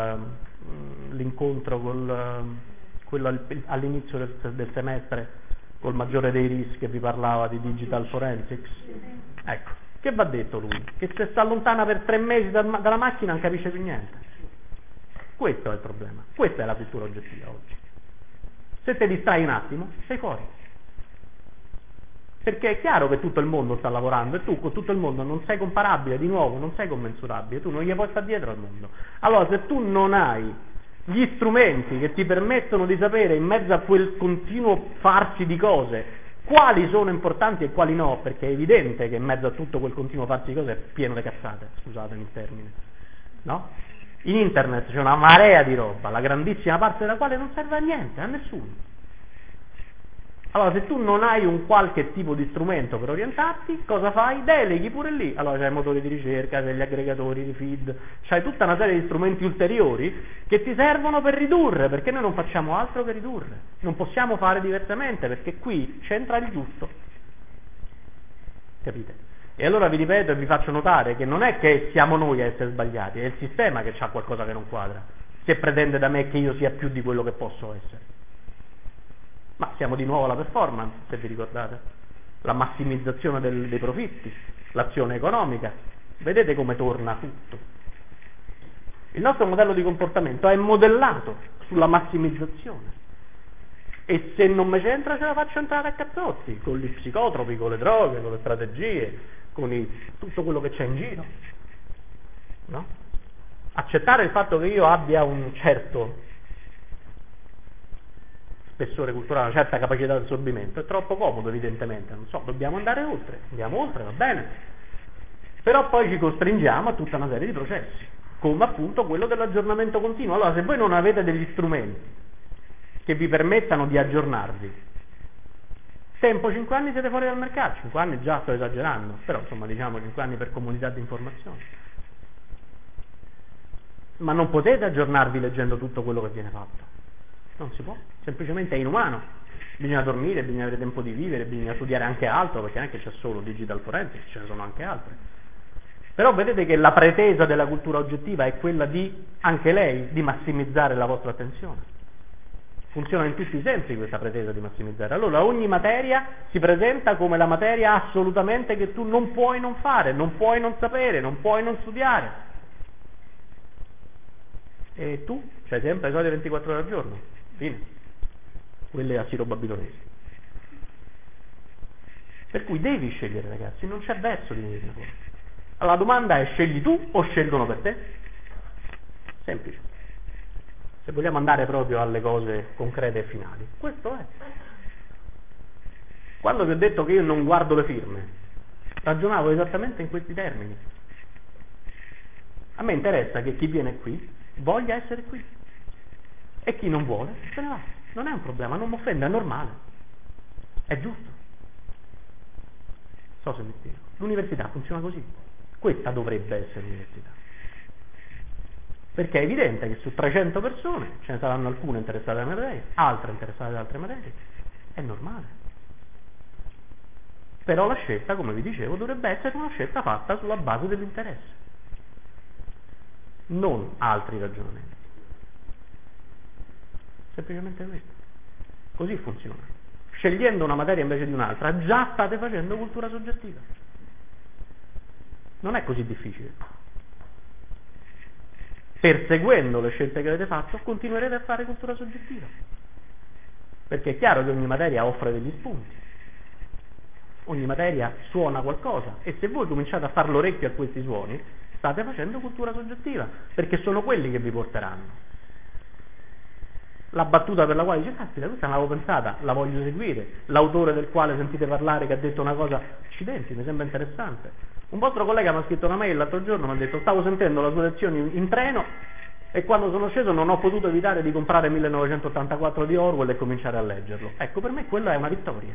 l'incontro quello all'inizio del semestre col maggiore dei rischi che vi parlava di digital forensics? Ecco, che va detto lui? Che se si allontana per 3 mesi dalla macchina non capisce più niente. Questo è il problema, questa è la cultura oggettiva oggi. Se ti distrai un attimo, sei fuori. Perché è chiaro che tutto il mondo sta lavorando e tu con tutto il mondo non sei comparabile, di nuovo, non sei commensurabile, tu non gli puoi stare dietro al mondo. Allora, se tu non hai gli strumenti che ti permettono di sapere in mezzo a quel continuo farsi di cose quali sono importanti e quali no, perché è evidente che in mezzo a tutto quel continuo farsi di cose è pieno di cazzate, scusatemi il termine, no? In internet c'è una marea di roba, la grandissima parte della quale non serve a niente, a nessuno. Allora, se tu non hai un qualche tipo di strumento per orientarti, cosa fai? Deleghi pure lì. Allora c'hai i motori di ricerca, c'hai gli aggregatori di feed, c'hai tutta una serie di strumenti ulteriori che ti servono per ridurre, perché noi non facciamo altro che ridurre. Non possiamo fare diversamente, perché qui c'entra il giusto. Capite? E allora vi ripeto e vi faccio notare che non è che siamo noi a essere sbagliati, è il sistema che ha qualcosa che non quadra, se pretende da me che io sia più di quello che posso essere. Ma siamo di nuovo alla performance, se vi ricordate, la massimizzazione dei profitti, l'azione economica, vedete come torna tutto. Il nostro modello di comportamento è modellato sulla massimizzazione e se non mi c'entra ce la faccio entrare a cazzotti, con gli psicotropi, con le droghe, con le strategie, con tutto quello che c'è in giro, no? Accettare il fatto che io abbia un certo spessore culturale, una certa capacità di assorbimento, è troppo comodo evidentemente, non so, dobbiamo andare oltre, andiamo oltre, va bene, però poi ci costringiamo a tutta una serie di processi, come appunto quello dell'aggiornamento continuo. Allora, se voi non avete degli strumenti che vi permettano di aggiornarvi, tempo 5 anni siete fuori dal mercato, 5 anni già sto esagerando, però insomma diciamo 5 anni per comunità di informazioni, ma non potete aggiornarvi leggendo tutto quello che viene fatto. Non si può, semplicemente è inumano. Bisogna dormire, bisogna avere tempo di vivere, bisogna studiare anche altro, perché non è che c'è solo digital forensics, ce ne sono anche altre. Però vedete che la pretesa della cultura oggettiva è quella di, anche lei, di massimizzare la vostra attenzione. Funziona in tutti i sensi questa pretesa di massimizzare. Allora ogni materia si presenta come la materia assolutamente che tu non puoi non fare, non puoi non sapere, non puoi non studiare. E tu c'hai sempre le solite 24 ore al giorno. Fine. Quelle a Siro Babilonese. Per cui devi scegliere, ragazzi, non c'è verso di venirne fuori. Allora la domanda è: scegli tu o scelgono per te? Semplice. Se vogliamo andare proprio alle cose concrete e finali, questo è. Quando vi ho detto che io non guardo le firme, ragionavo esattamente in questi termini. A me interessa che chi viene qui voglia essere qui, e chi non vuole se ne va. Non è un problema, non mi offende, è normale, è giusto. So se mi spiego. L'università funziona così. Questa dovrebbe essere l'università. Perché è evidente che su 300 persone ce ne saranno alcune interessate alle materie, altre interessate ad altre materie. È normale. Però la scelta, come vi dicevo, dovrebbe essere una scelta fatta sulla base dell'interesse, non altri ragionamenti. Semplicemente questo. Così funziona. Scegliendo una materia invece di un'altra, già state facendo cultura soggettiva. Non è così difficile. Perseguendo le scelte che avete fatto, continuerete a fare cultura soggettiva. Perché è chiaro che ogni materia offre degli spunti. Ogni materia suona qualcosa, e se voi cominciate a fare l'orecchio a questi suoni, state facendo cultura soggettiva, perché sono quelli che vi porteranno. La battuta per la quale dice: caspita, questa non l'avevo pensata, la voglio seguire. L'autore del quale sentite parlare che ha detto una cosa, accidenti, mi sembra interessante. Un vostro collega mi ha scritto una mail l'altro giorno, mi ha detto: stavo sentendo la sua lezione in treno e quando sono sceso non ho potuto evitare di comprare 1984 di Orwell e cominciare a leggerlo. Ecco, per me quella è una vittoria.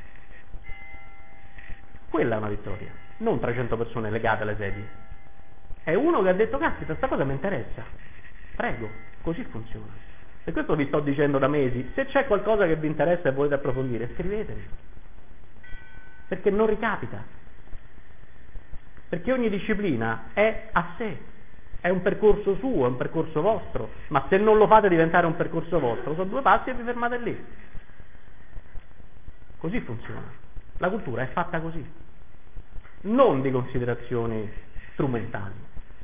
Quella è una vittoria, non 300 persone legate alle sedie. È uno che ha detto: caspita, questa cosa mi interessa, prego, così funziona. Per questo vi sto dicendo da mesi: se c'è qualcosa che vi interessa e volete approfondire, scrivetemi, perché non ricapita, perché ogni disciplina è a sé, è un percorso suo, è un percorso vostro, ma se non lo fate diventare un percorso vostro, sono 2 passi e vi fermate lì. Così funziona. La cultura è fatta così, non di considerazioni strumentali.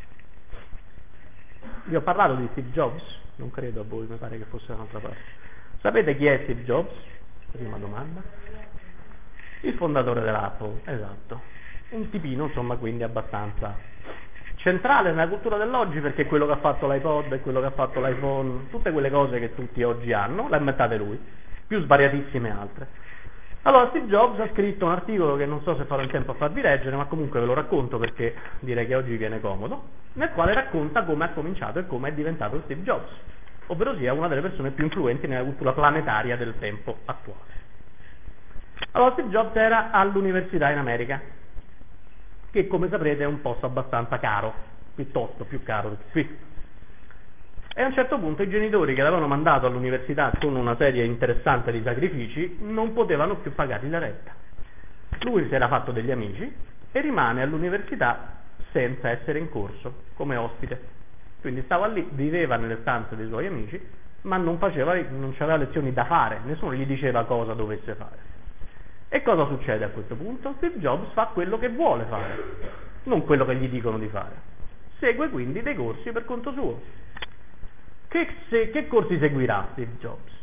Vi ho parlato di Steve Jobs? Non credo a voi, mi pare che fosse da un'altra parte. Sapete chi è Steve Jobs? Prima domanda. Il fondatore dell'Apple, esatto. Un tipino, insomma, quindi abbastanza centrale nella cultura dell'oggi, perché quello che ha fatto l'iPod e quello che ha fatto l'iPhone, tutte quelle cose che tutti oggi hanno, le ha inventate lui, più svariatissime altre. Allora, Steve Jobs ha scritto un articolo che non so se farò in tempo a farvi leggere, ma comunque ve lo racconto perché direi che oggi viene comodo, nel quale racconta come ha cominciato e come è diventato Steve Jobs, ovvero sia una delle persone più influenti nella cultura planetaria del tempo attuale. Allora, Steve Jobs era all'università in America, che come saprete è un posto abbastanza caro, piuttosto più caro di qui. E a un certo punto i genitori che l'avevano mandato all'università con una serie interessante di sacrifici non potevano più pagargli la retta. Lui si era fatto degli amici e rimane all'università senza essere in corso come ospite. Quindi stava lì, viveva nelle stanze dei suoi amici, ma non aveva lezioni da fare, nessuno gli diceva cosa dovesse fare. E cosa succede a questo punto? Steve Jobs fa quello che vuole fare, non quello che gli dicono di fare. Segue quindi dei corsi per conto suo. Che corsi seguirà Steve Jobs?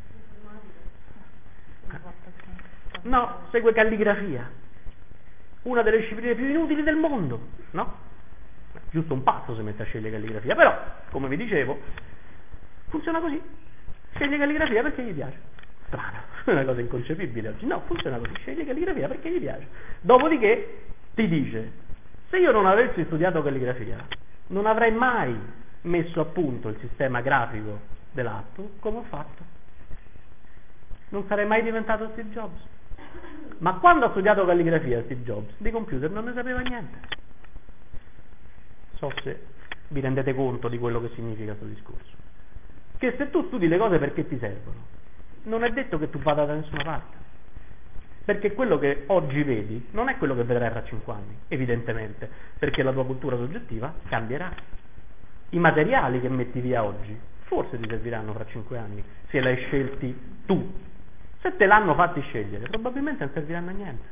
No, segue calligrafia, una delle discipline più inutili del mondo, no? Giusto un pazzo si mette a scegliere calligrafia, però, come vi dicevo, funziona così. Sceglie calligrafia perché gli piace. Strano, è una cosa inconcepibile oggi. No, funziona così, sceglie calligrafia perché gli piace. Dopodiché ti dice: se io non avessi studiato calligrafia, non avrei mai messo a punto il sistema grafico dell'Apple come ho fatto. Non sarei mai diventato Steve Jobs. Ma quando ha studiato calligrafia Steve Jobs, di computer non ne sapeva niente. So se vi rendete conto di quello che significa questo discorso. Che se tu studi le cose perché ti servono, non è detto che tu vada da nessuna parte. Perché quello che oggi vedi non è quello che vedrai fra 5 anni, evidentemente, perché la tua cultura soggettiva cambierà. I materiali che metti via oggi forse ti serviranno fra 5 anni, se li hai scelti tu. Se te l'hanno fatti scegliere, probabilmente non serviranno a niente.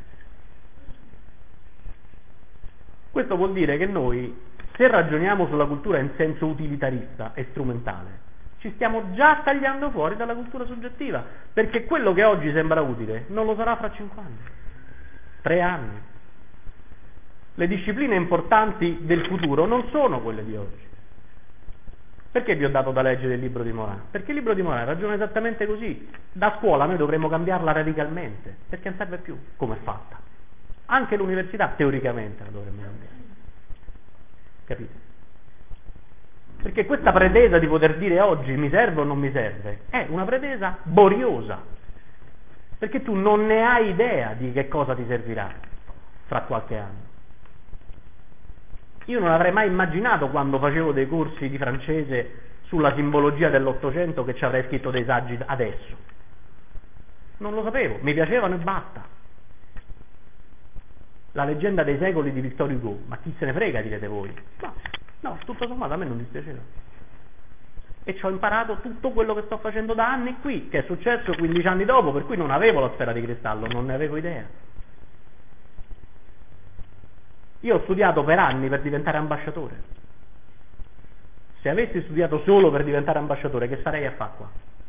Questo vuol dire che noi, se ragioniamo sulla cultura in senso utilitarista e strumentale, ci stiamo già tagliando fuori dalla cultura soggettiva, perché quello che oggi sembra utile non lo sarà fra 5 anni. 3 anni. Le discipline importanti del futuro non sono quelle di oggi. Perché vi ho dato da leggere il libro di Morin? Perché il libro di Morin ragiona esattamente così. Da scuola noi dovremmo cambiarla radicalmente, perché non serve più come è fatta. Anche l'università teoricamente la dovremmo cambiare. Capite? Perché questa pretesa di poter dire oggi mi serve o non mi serve è una pretesa boriosa, perché tu non ne hai idea di che cosa ti servirà fra qualche anno. Io non avrei mai immaginato, quando facevo dei corsi di francese sulla simbologia dell'Ottocento, che ci avrei scritto dei saggi adesso. Non lo sapevo, mi piacevano e basta. La leggenda dei secoli di Victor Hugo, ma chi se ne frega, direte voi? No, tutto sommato a me non dispiaceva. E ci ho imparato tutto quello che sto facendo da anni qui, che è successo 15 anni dopo, per cui non avevo la sfera di cristallo, non ne avevo idea. Io ho studiato per anni per diventare ambasciatore. Se avessi studiato solo per diventare ambasciatore, che sarei a fare qua?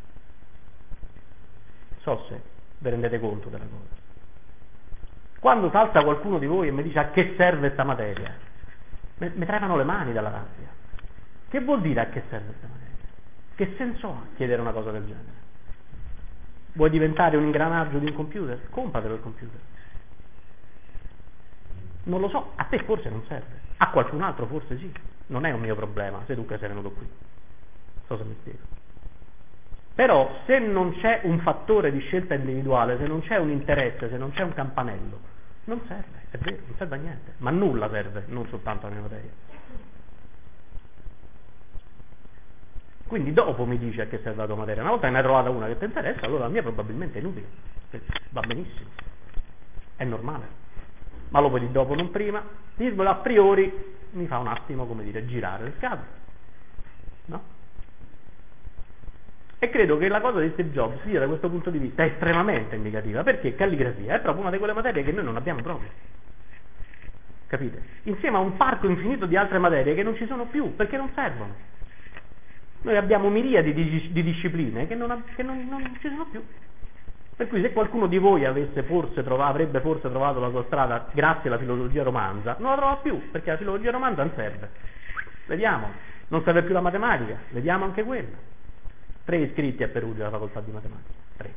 So se vi rendete conto della cosa. Quando salta qualcuno di voi e mi dice a che serve sta materia, mi tremano le mani dalla rabbia. Che vuol dire a che serve sta materia? Che senso ha chiedere una cosa del genere? Vuoi diventare un ingranaggio di un computer? Compratelo il computer. Non lo so, a te forse non serve, a qualcun altro forse sì, non è un mio problema se tu sei venuto qui, so se mi spiego. Però se non c'è un fattore di scelta individuale, se non c'è un interesse, se non c'è un campanello, non serve, è vero, non serve a niente, ma nulla serve, non soltanto la mia materia. Quindi dopo mi dice a che serve la tua materia, una volta che ne hai trovata una che ti interessa, allora la mia probabilmente è inutile, va benissimo, è normale. Ma lo puoi dire dopo, non prima. Dirvelo a priori mi fa un attimo, come dire, girare le scatole, no? E credo che la cosa di Steve Jobs sia, da questo punto di vista, estremamente indicativa, perché calligrafia è proprio una di quelle materie che noi non abbiamo proprio, capite? Insieme a un parco infinito di altre materie che non ci sono più, perché non servono. Noi abbiamo miriadi di discipline che non ci sono più. Per cui se qualcuno di voi avrebbe forse trovato la sua strada grazie alla filologia romanza, non la trova più, perché la filologia romanza non serve. Vediamo, non serve più la matematica, vediamo anche quella. 3 iscritti a Perugia alla facoltà di matematica, 3.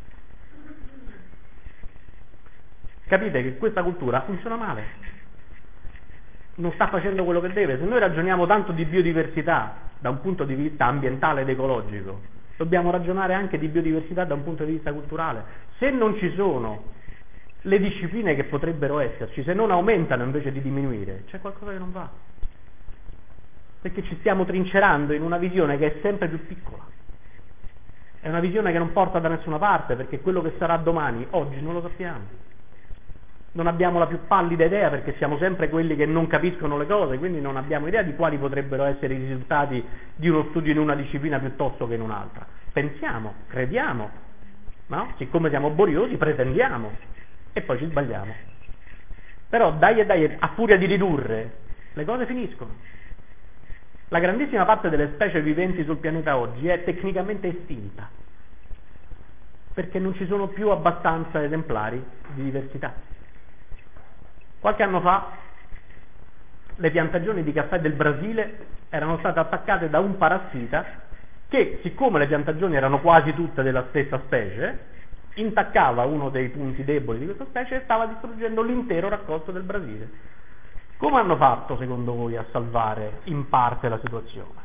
Capite che questa cultura funziona male, non sta facendo quello che deve. Se noi ragioniamo tanto di biodiversità da un punto di vista ambientale ed ecologico, dobbiamo ragionare anche di biodiversità da un punto di vista culturale. Se non ci sono le discipline che potrebbero esserci, se non aumentano invece di diminuire, c'è qualcosa che non va. Perché ci stiamo trincerando in una visione che è sempre più piccola. È una visione che non porta da nessuna parte, perché quello che sarà domani, oggi non lo sappiamo. Non abbiamo la più pallida idea, perché siamo sempre quelli che non capiscono le cose, quindi non abbiamo idea di quali potrebbero essere i risultati di uno studio in una disciplina piuttosto che in un'altra. Pensiamo, crediamo, no? Siccome siamo boriosi pretendiamo e poi ci sbagliamo. Però dai, a furia di ridurre, le cose finiscono. La grandissima parte delle specie viventi sul pianeta oggi è tecnicamente estinta, perché non ci sono più abbastanza esemplari di diversità. Qualche anno fa le piantagioni di caffè del Brasile erano state attaccate da un parassita che, siccome le piantagioni erano quasi tutte della stessa specie, intaccava uno dei punti deboli di questa specie e stava distruggendo l'intero raccolto del Brasile. Come hanno fatto, secondo voi, a salvare in parte la situazione?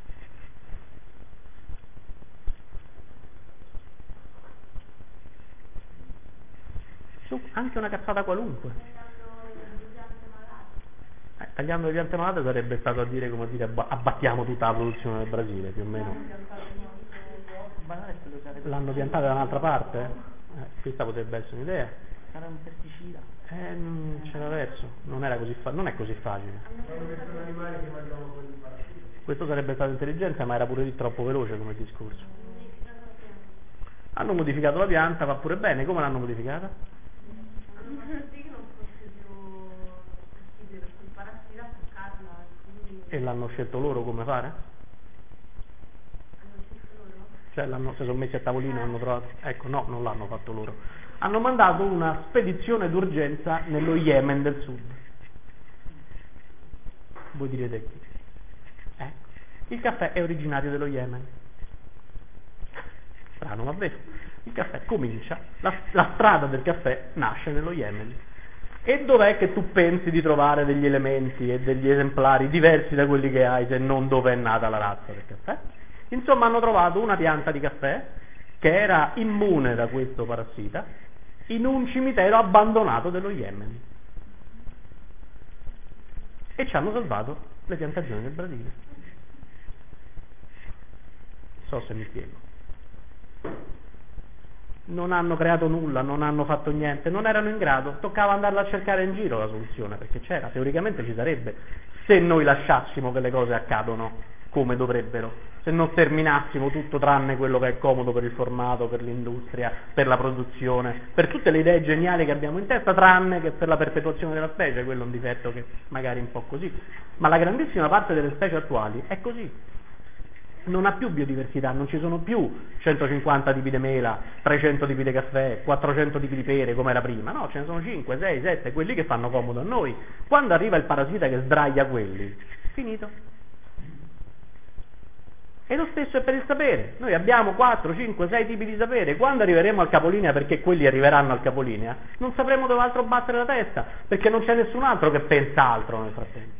Su, anche una cazzata qualunque. Tagliando le piante malate sarebbe stato a dire, come dire, abbattiamo tutta la produzione del Brasile, più o meno. L'hanno piantata da un'altra parte? Questa potrebbe essere un'idea. Era un pesticida. Non c'era verso, non è così facile. Questo sarebbe stato intelligente, ma era pure troppo veloce come discorso. Hanno modificato la pianta, va pure bene. Come l'hanno modificata? E l'hanno scelto loro come fare? Cioè si sono messi a tavolino e hanno trovato. Ecco, no, non l'hanno fatto loro. Hanno mandato una spedizione d'urgenza nello Yemen del Sud. Voi direte chi? Ecco, il caffè è originario dello Yemen. Strano, ma vero? Il caffè comincia, la strada del caffè nasce nello Yemen. E dov'è che tu pensi di trovare degli elementi e degli esemplari diversi da quelli che hai, se non dove è nata la razza del caffè? Insomma, hanno trovato una pianta di caffè che era immune da questo parassita in un cimitero abbandonato dello Yemen. E ci hanno salvato le piantagioni del Brasile. Non so se mi spiego. Non hanno creato nulla, non hanno fatto niente, non erano in grado, toccava andarla a cercare in giro la soluzione, perché c'era, teoricamente ci sarebbe, se noi lasciassimo che le cose accadono come dovrebbero, se non terminassimo tutto tranne quello che è comodo per il formato, per l'industria, per la produzione, per tutte le idee geniali che abbiamo in testa, tranne che per la perpetuazione della specie, quello è un difetto che magari è un po' così, ma la grandissima parte delle specie attuali è così. Non ha più biodiversità, non ci sono più 150 tipi di mela, 300 tipi di caffè, 400 tipi di pere come era prima, no, ce ne sono 5, 6, 7, quelli che fanno comodo a noi. Quando arriva il parassita che sdraia quelli, finito. E lo stesso è per il sapere, noi abbiamo 4, 5, 6 tipi di sapere, quando arriveremo al capolinea, perché quelli arriveranno al capolinea, non sapremo dove altro battere la testa, perché non c'è nessun altro che pensa altro nel frattempo.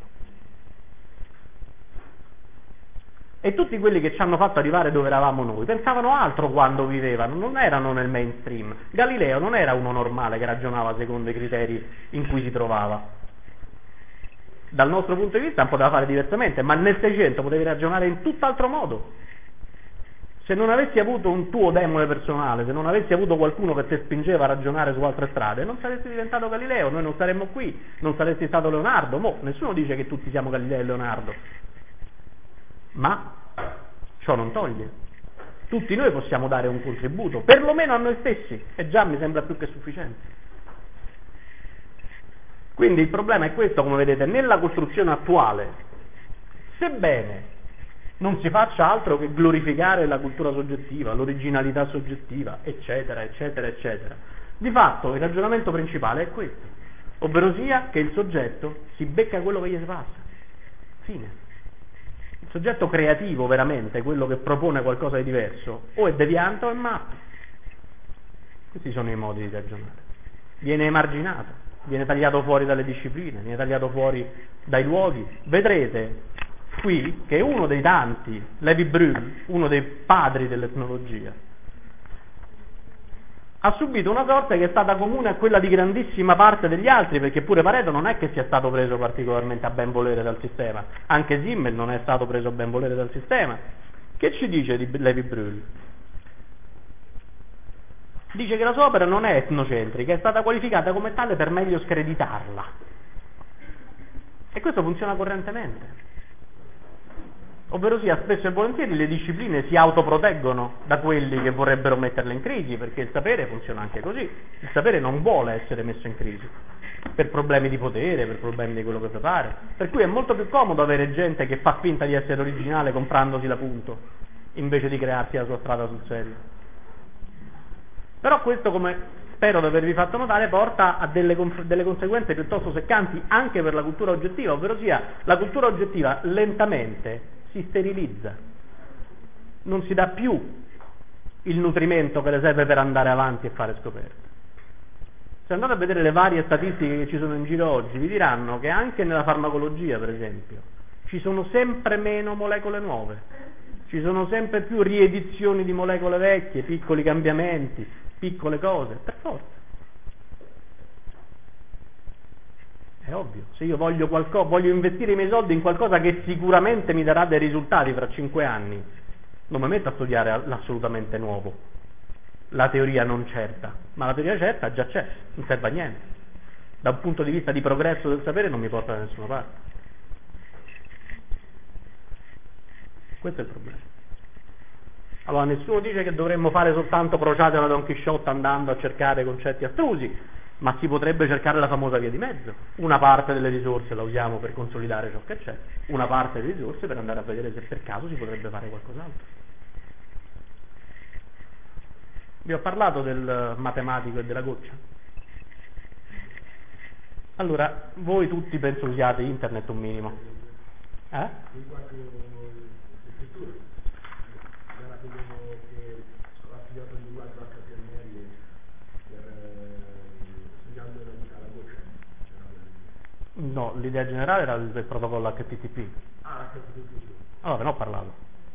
E tutti quelli che ci hanno fatto arrivare dove eravamo noi pensavano altro quando vivevano, non erano nel mainstream. Galileo non era uno normale che ragionava secondo i criteri in cui si trovava. Dal nostro punto di vista poteva fare diversamente, ma nel 600 potevi ragionare in tutt'altro modo. Se non avessi avuto un tuo demone personale, se non avessi avuto qualcuno che ti spingeva a ragionare su altre strade, non saresti diventato Galileo, noi non saremmo qui, non saresti stato Leonardo. Nessuno dice che tutti siamo Galileo e Leonardo. Ma ciò non toglie. Tutti noi possiamo dare un contributo, perlomeno a noi stessi, e già mi sembra più che sufficiente. Quindi il problema è questo, come vedete, nella costruzione attuale, sebbene non si faccia altro che glorificare la cultura soggettiva, l'originalità soggettiva, eccetera, eccetera, eccetera, di fatto il ragionamento principale è questo, ovvero sia che il soggetto si becca quello che gli si passa. Fine. Il soggetto creativo veramente, quello che propone qualcosa di diverso, o è deviante o è matto. Questi sono i modi di ragionare. Viene emarginato, viene tagliato fuori dalle discipline, viene tagliato fuori dai luoghi. Vedrete qui che uno dei tanti, Levi Brühl, uno dei padri dell'etnologia, ha subito una sorte che è stata comune a quella di grandissima parte degli altri, perché pure Pareto non è che sia stato preso particolarmente a ben volere dal sistema, anche Simmel non è stato preso a ben volere dal sistema. Che ci dice di Levi Brühl? Dice che la sua opera non è etnocentrica, è stata qualificata come tale per meglio screditarla. E questo funziona correntemente. Ovvero sia, spesso e volentieri le discipline si autoproteggono da quelli che vorrebbero metterle in crisi, perché il sapere funziona anche così. Il sapere non vuole essere messo in crisi, per problemi di potere, per problemi di quello che prepara. Per cui è molto più comodo avere gente che fa finta di essere originale comprandosi l'appunto, invece di crearsi la sua strada sul serio. Però questo, come spero di avervi fatto notare, porta a delle conseguenze piuttosto seccanti anche per la cultura oggettiva, ovvero sia la cultura oggettiva lentamente si sterilizza, non si dà più il nutrimento che le serve per andare avanti e fare scoperte. Se andate a vedere le varie statistiche che ci sono in giro oggi, vi diranno che anche nella farmacologia, per esempio, ci sono sempre meno molecole nuove, ci sono sempre più riedizioni di molecole vecchie, piccoli cambiamenti, piccole cose, per forza. È ovvio, se io voglio investire i miei soldi in qualcosa che sicuramente mi darà dei risultati fra 5 anni, non mi metto a studiare l'assolutamente nuovo, la teoria non certa, ma la teoria certa già c'è, non serve a niente. Da un punto di vista di progresso del sapere non mi porta da nessuna parte. Questo è il problema. Allora nessuno dice che dovremmo fare soltanto crociate alla Don Chisciotte andando a cercare concetti astrusi, ma si potrebbe cercare la famosa via di mezzo. Una parte delle risorse la usiamo per consolidare ciò che c'è, una parte delle risorse per andare a vedere se per caso si potrebbe fare qualcos'altro. Vi ho parlato del matematico e della goccia. Allora, voi tutti penso usiate internet un minimo. Riguardo le scritture, era quello che ha studiato il linguaggio HTML studiando la goccia. No, l'idea generale era il protocollo HTTP. HTTP. Allora, ve ne ho parlato.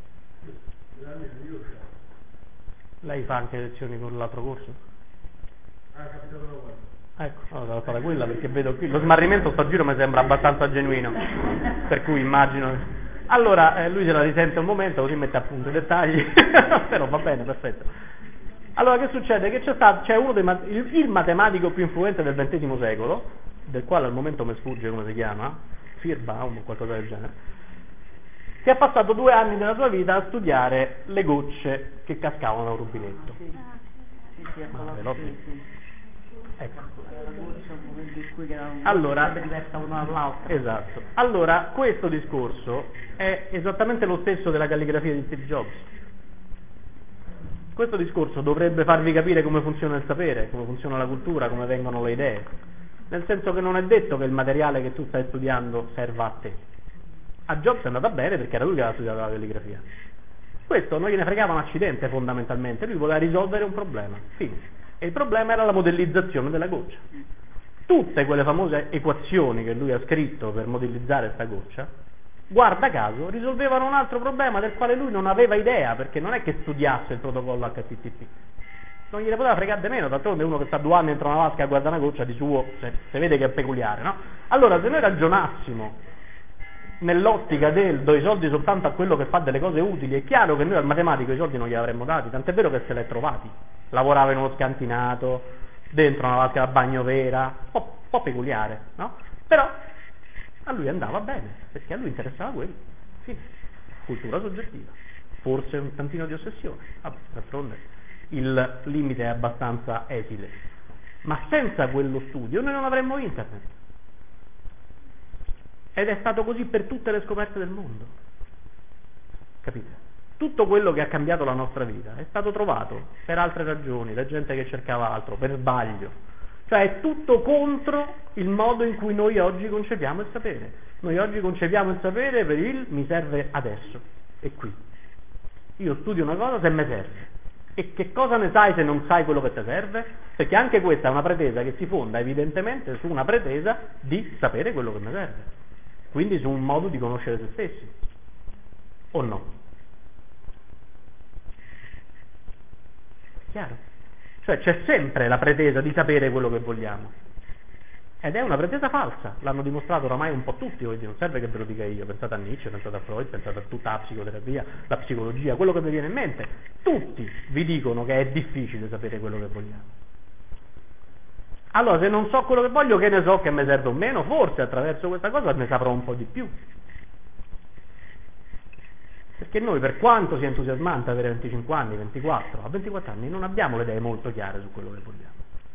Io Lei fa anche lezioni con l'altro corso? capitato una volta. Ecco, allora devo fare quella perché vedo qui lo smarrimento sto giro mi sembra abbastanza genuino, per cui immagino. Allora, lui se la risente un momento così mette a punto i dettagli, però va bene, perfetto. Allora che succede? Che c'è uno il matematico più influente del XX secolo, del quale al momento mi sfugge come si chiama, Firbaum o qualcosa del genere, che ha passato 2 anni della sua vita a studiare le gocce che cascavano da un rubinetto. Ecco. Allora, esatto. Allora, questo discorso è esattamente lo stesso della calligrafia di Steve Jobs. Questo discorso dovrebbe farvi capire come funziona il sapere, come funziona la cultura, come vengono le idee. Nel senso che non è detto che il materiale che tu stai studiando serva a te. A Jobs è andata bene perché era lui che aveva studiato la calligrafia. Questo non gliene fregava un accidente fondamentalmente, lui voleva risolvere un problema. Fine. E il problema era la modellizzazione della goccia. Tutte quelle famose equazioni che lui ha scritto per modellizzare questa goccia, guarda caso, risolvevano un altro problema del quale lui non aveva idea, perché non è che studiasse il protocollo HTTP. Non gliene poteva fregare di meno, d'altronde uno che sta 2 anni dentro una vasca a guardare una goccia di suo, se vede che è peculiare, no? Allora, se noi ragionassimo nell'ottica del do i soldi soltanto a quello che fa delle cose utili, è chiaro che noi al matematico i soldi non gli avremmo dati, tant'è vero che se li è trovati. Lavorava in uno scantinato, dentro una vasca da bagno vera, un po' peculiare, no? Però a lui andava bene, perché a lui interessava quello. Fine. Cultura soggettiva, forse un tantino di ossessione, vabbè, d'altronde il limite è abbastanza esile. Ma senza quello studio noi non avremmo internet. Ed è stato così per tutte le scoperte del mondo. Capite? Tutto quello che ha cambiato la nostra vita è stato trovato per altre ragioni, da gente che cercava altro, per sbaglio. Cioè è tutto contro il modo in cui noi oggi concepiamo il sapere. Noi oggi concepiamo il sapere per il mi serve adesso e qui. Io studio una cosa se mi serve. E che cosa ne sai se non sai quello che ti serve? Perché anche questa è una pretesa che si fonda evidentemente su una pretesa di sapere quello che mi serve. Quindi su un modo di conoscere se stessi. O no? Chiaro? Cioè c'è sempre la pretesa di sapere quello che vogliamo. Ed è una pretesa falsa, l'hanno dimostrato oramai un po' tutti oggi, non serve che ve lo dica io, pensate a Nietzsche, pensate a Freud, pensate a tutta la psicoterapia, la psicologia, quello che vi viene in mente, tutti vi dicono che è difficile sapere quello che vogliamo. Allora se non so quello che voglio, che ne so che mi serve o meno, forse attraverso questa cosa ne saprò un po' di più. Perché noi, per quanto sia entusiasmante avere 25 anni, 24, a 24 anni non abbiamo le idee molto chiare su quello che vogliamo.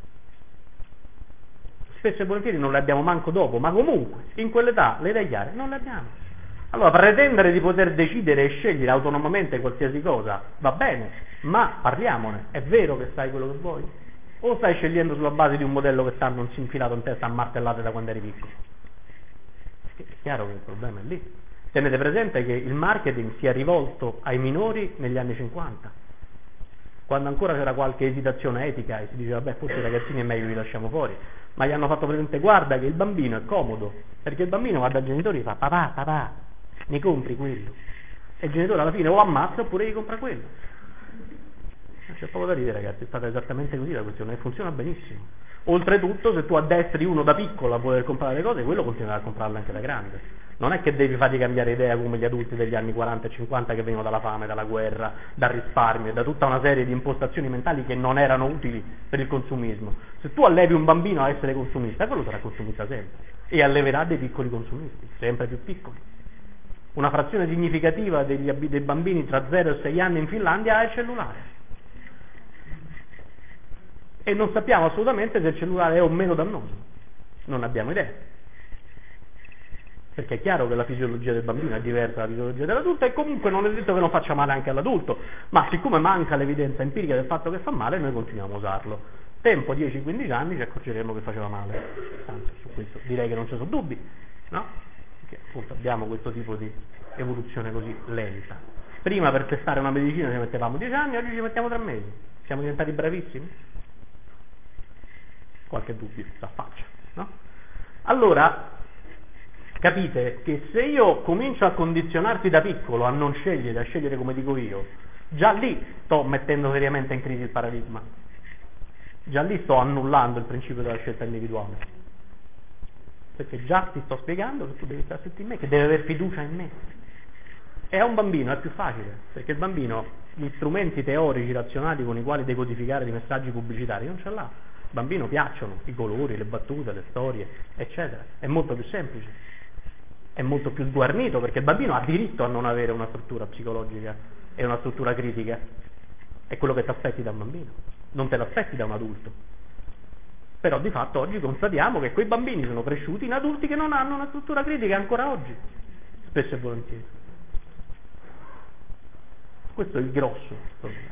Spesso e volentieri non le abbiamo manco dopo, ma comunque, in quell'età, le idee chiare non le abbiamo. Allora, pretendere di poter decidere e scegliere autonomamente qualsiasi cosa, va bene, ma parliamone, è vero che sai quello che vuoi? O stai scegliendo sulla base di un modello che stanno infilato in testa a martellate da quando eri piccolo? Perché è chiaro che il problema è lì. Tenete presente che il marketing si è rivolto ai minori negli anni 50, quando ancora c'era qualche esitazione etica e si diceva, beh, forse i ragazzini è meglio li lasciamo fuori, ma gli hanno fatto presente, guarda che il bambino è comodo, perché il bambino va dai genitori e fa, papà, ne compri quello, e il genitore alla fine o ammazza oppure gli compra quello. C'è poco da dire, ragazzi, è stata esattamente così la questione e funziona benissimo. Oltretutto, se tu addestri uno da piccolo a poter comprare le cose, quello continuerà a comprarle anche da grande. Non è che devi fargli cambiare idea come gli adulti degli anni 40 e 50 che venivano dalla fame, dalla guerra, dal risparmio e da tutta una serie di impostazioni mentali che non erano utili per il consumismo. Se tu allevi un bambino a essere consumista, quello sarà consumista sempre e alleverà dei piccoli consumisti, sempre più piccoli. Una frazione significativa dei bambini tra 0 e 6 anni in Finlandia ha il cellulare. E non sappiamo assolutamente se il cellulare è o meno dannoso. Non abbiamo idea. perché è chiaro che la fisiologia del bambino è diversa dalla fisiologia dell'adulto e comunque non è detto che non faccia male anche all'adulto, ma siccome manca l'evidenza empirica del fatto che fa male, noi continuiamo a usarlo. Tempo 10-15 anni ci accorgeremo che faceva male, anzi su questo direi che non ci sono dubbi, no? Perché appunto abbiamo questo tipo di evoluzione così lenta. Prima per testare una medicina ci mettevamo 10 anni, oggi ci mettiamo 3 mesi, siamo diventati bravissimi? Qualche dubbio s'affaccia, no? Allora, capite che se io comincio a condizionarti da piccolo a non scegliere, a scegliere come dico io, già lì sto mettendo seriamente in crisi il paradigma, già lì sto annullando il principio della scelta individuale, perché già ti sto spiegando che tu devi stare in me, che devi avere fiducia in me. E a un bambino è più facile, perché il bambino gli strumenti teorici razionali con i quali decodificare dei messaggi pubblicitari non ce l'ha. Il bambino piacciono i colori, le battute, le storie, eccetera, è molto più semplice, è molto più sguarnito, perché il bambino ha diritto a non avere una struttura psicologica e una struttura critica. È quello che ti aspetti da un bambino, non te l'aspetti da un adulto. Però di fatto oggi constatiamo che quei bambini sono cresciuti in adulti che non hanno una struttura critica ancora oggi, spesso e volentieri. Questo è il grosso problema.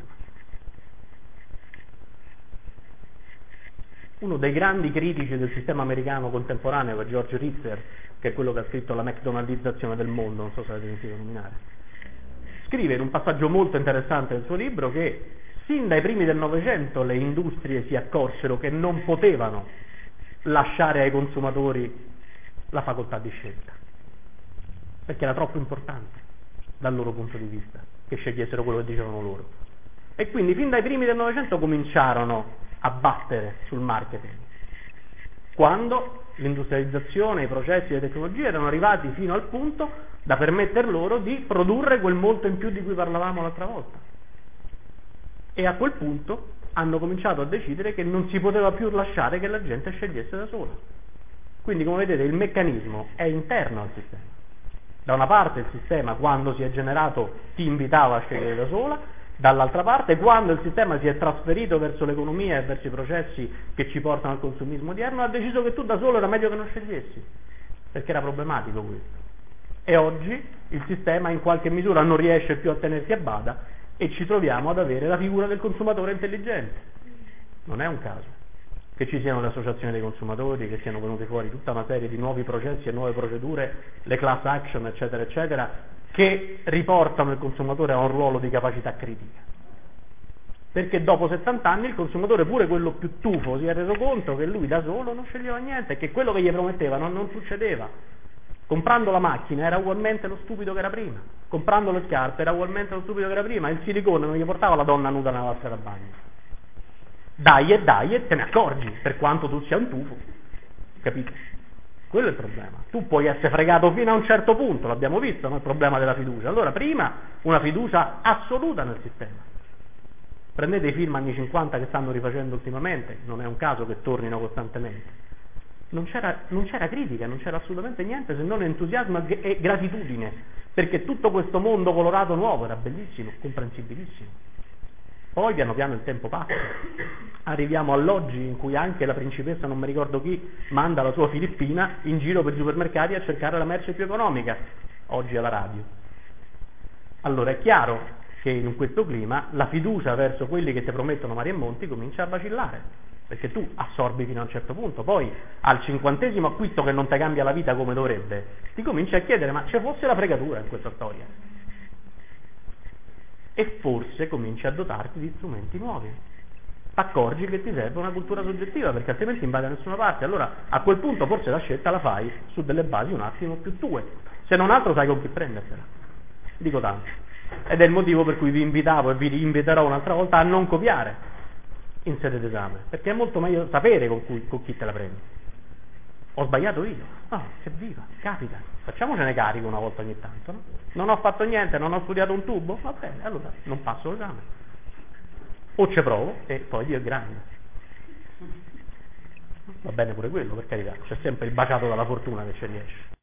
Uno dei grandi critici del sistema americano contemporaneo è George Ritzer, che è quello che ha scritto La McDonaldizzazione del mondo, non so se l'avete sentito nominare. Scrive in un passaggio molto interessante del suo libro che sin dai primi del Novecento le industrie si accorsero che non potevano lasciare ai consumatori la facoltà di scelta, perché era troppo importante dal loro punto di vista che scegliessero quello che dicevano loro. E quindi fin dai primi del Novecento cominciarono a battere sul marketing, quando l'industrializzazione, i processi e le tecnologie erano arrivati fino al punto da permetter loro di produrre quel molto in più di cui parlavamo l'altra volta. E a quel punto hanno cominciato a decidere che non si poteva più lasciare che la gente scegliesse da sola. Quindi, come vedete, il meccanismo è interno al sistema. Da una parte il sistema, quando si è generato, ti invitava a scegliere da sola, dall'altra parte, quando il sistema si è trasferito verso l'economia e verso i processi che ci portano al consumismo odierno, ha deciso che tu da solo era meglio che non scegliessi, perché era problematico questo. E oggi il sistema in qualche misura non riesce più a tenersi a bada e ci troviamo ad avere la figura del consumatore intelligente. Non è un caso che ci siano le associazioni dei consumatori, che siano venuti fuori tutta una serie di nuovi processi e nuove procedure, le class action, eccetera, eccetera, che riportano il consumatore a un ruolo di capacità critica. Perché dopo 70 anni il consumatore, pure quello più tufo, si è reso conto che lui da solo non sceglieva niente e che quello che gli promettevano non succedeva. Comprando la macchina era ugualmente lo stupido che era prima, comprando le scarpe era ugualmente lo stupido che era prima, il silicone non gli portava la donna nuda nella vasca da bagno. Dai e te ne accorgi, per quanto tu sia un tufo, capito? Quello è il problema. Tu puoi essere fregato fino a un certo punto, l'abbiamo visto, no? Il problema della fiducia. Allora, prima una fiducia assoluta nel sistema. Prendete i film anni 50 che stanno rifacendo ultimamente, non è un caso che tornino costantemente. Non c'era critica, non c'era assolutamente niente se non entusiasmo e gratitudine, perché tutto questo mondo colorato nuovo era bellissimo, comprensibilissimo. Poi piano piano il tempo passa, arriviamo all'oggi in cui anche la principessa, non mi ricordo chi, manda la sua Filippina in giro per i supermercati a cercare la merce più economica, oggi alla radio. Allora è chiaro che in questo clima la fiducia verso quelli che ti promettono mari e monti comincia a vacillare, perché tu assorbi fino a un certo punto, poi al 50° acquisto che non ti cambia la vita come dovrebbe, ti cominci a chiedere ma c'è fosse la fregatura in questa storia? E forse cominci a dotarti di strumenti nuovi, accorgi che ti serve una cultura soggettiva, perché altrimenti non vai da nessuna parte. Allora a quel punto forse la scelta la fai su delle basi un attimo più tue, se non altro sai con chi prendersela, dico tanto. Ed è il motivo per cui vi invitavo e vi inviterò un'altra volta a non copiare in sede d'esame, perché è molto meglio sapere con chi te la prendi. Ho sbagliato io? No, evviva, capita, facciamocene carico una volta ogni tanto, no? Non ho fatto niente, non ho studiato un tubo? Va bene, allora non passo l'esame. O ci provo e poi Dio è grande. Va bene pure quello, per carità, c'è sempre il baciato dalla fortuna che ci riesce.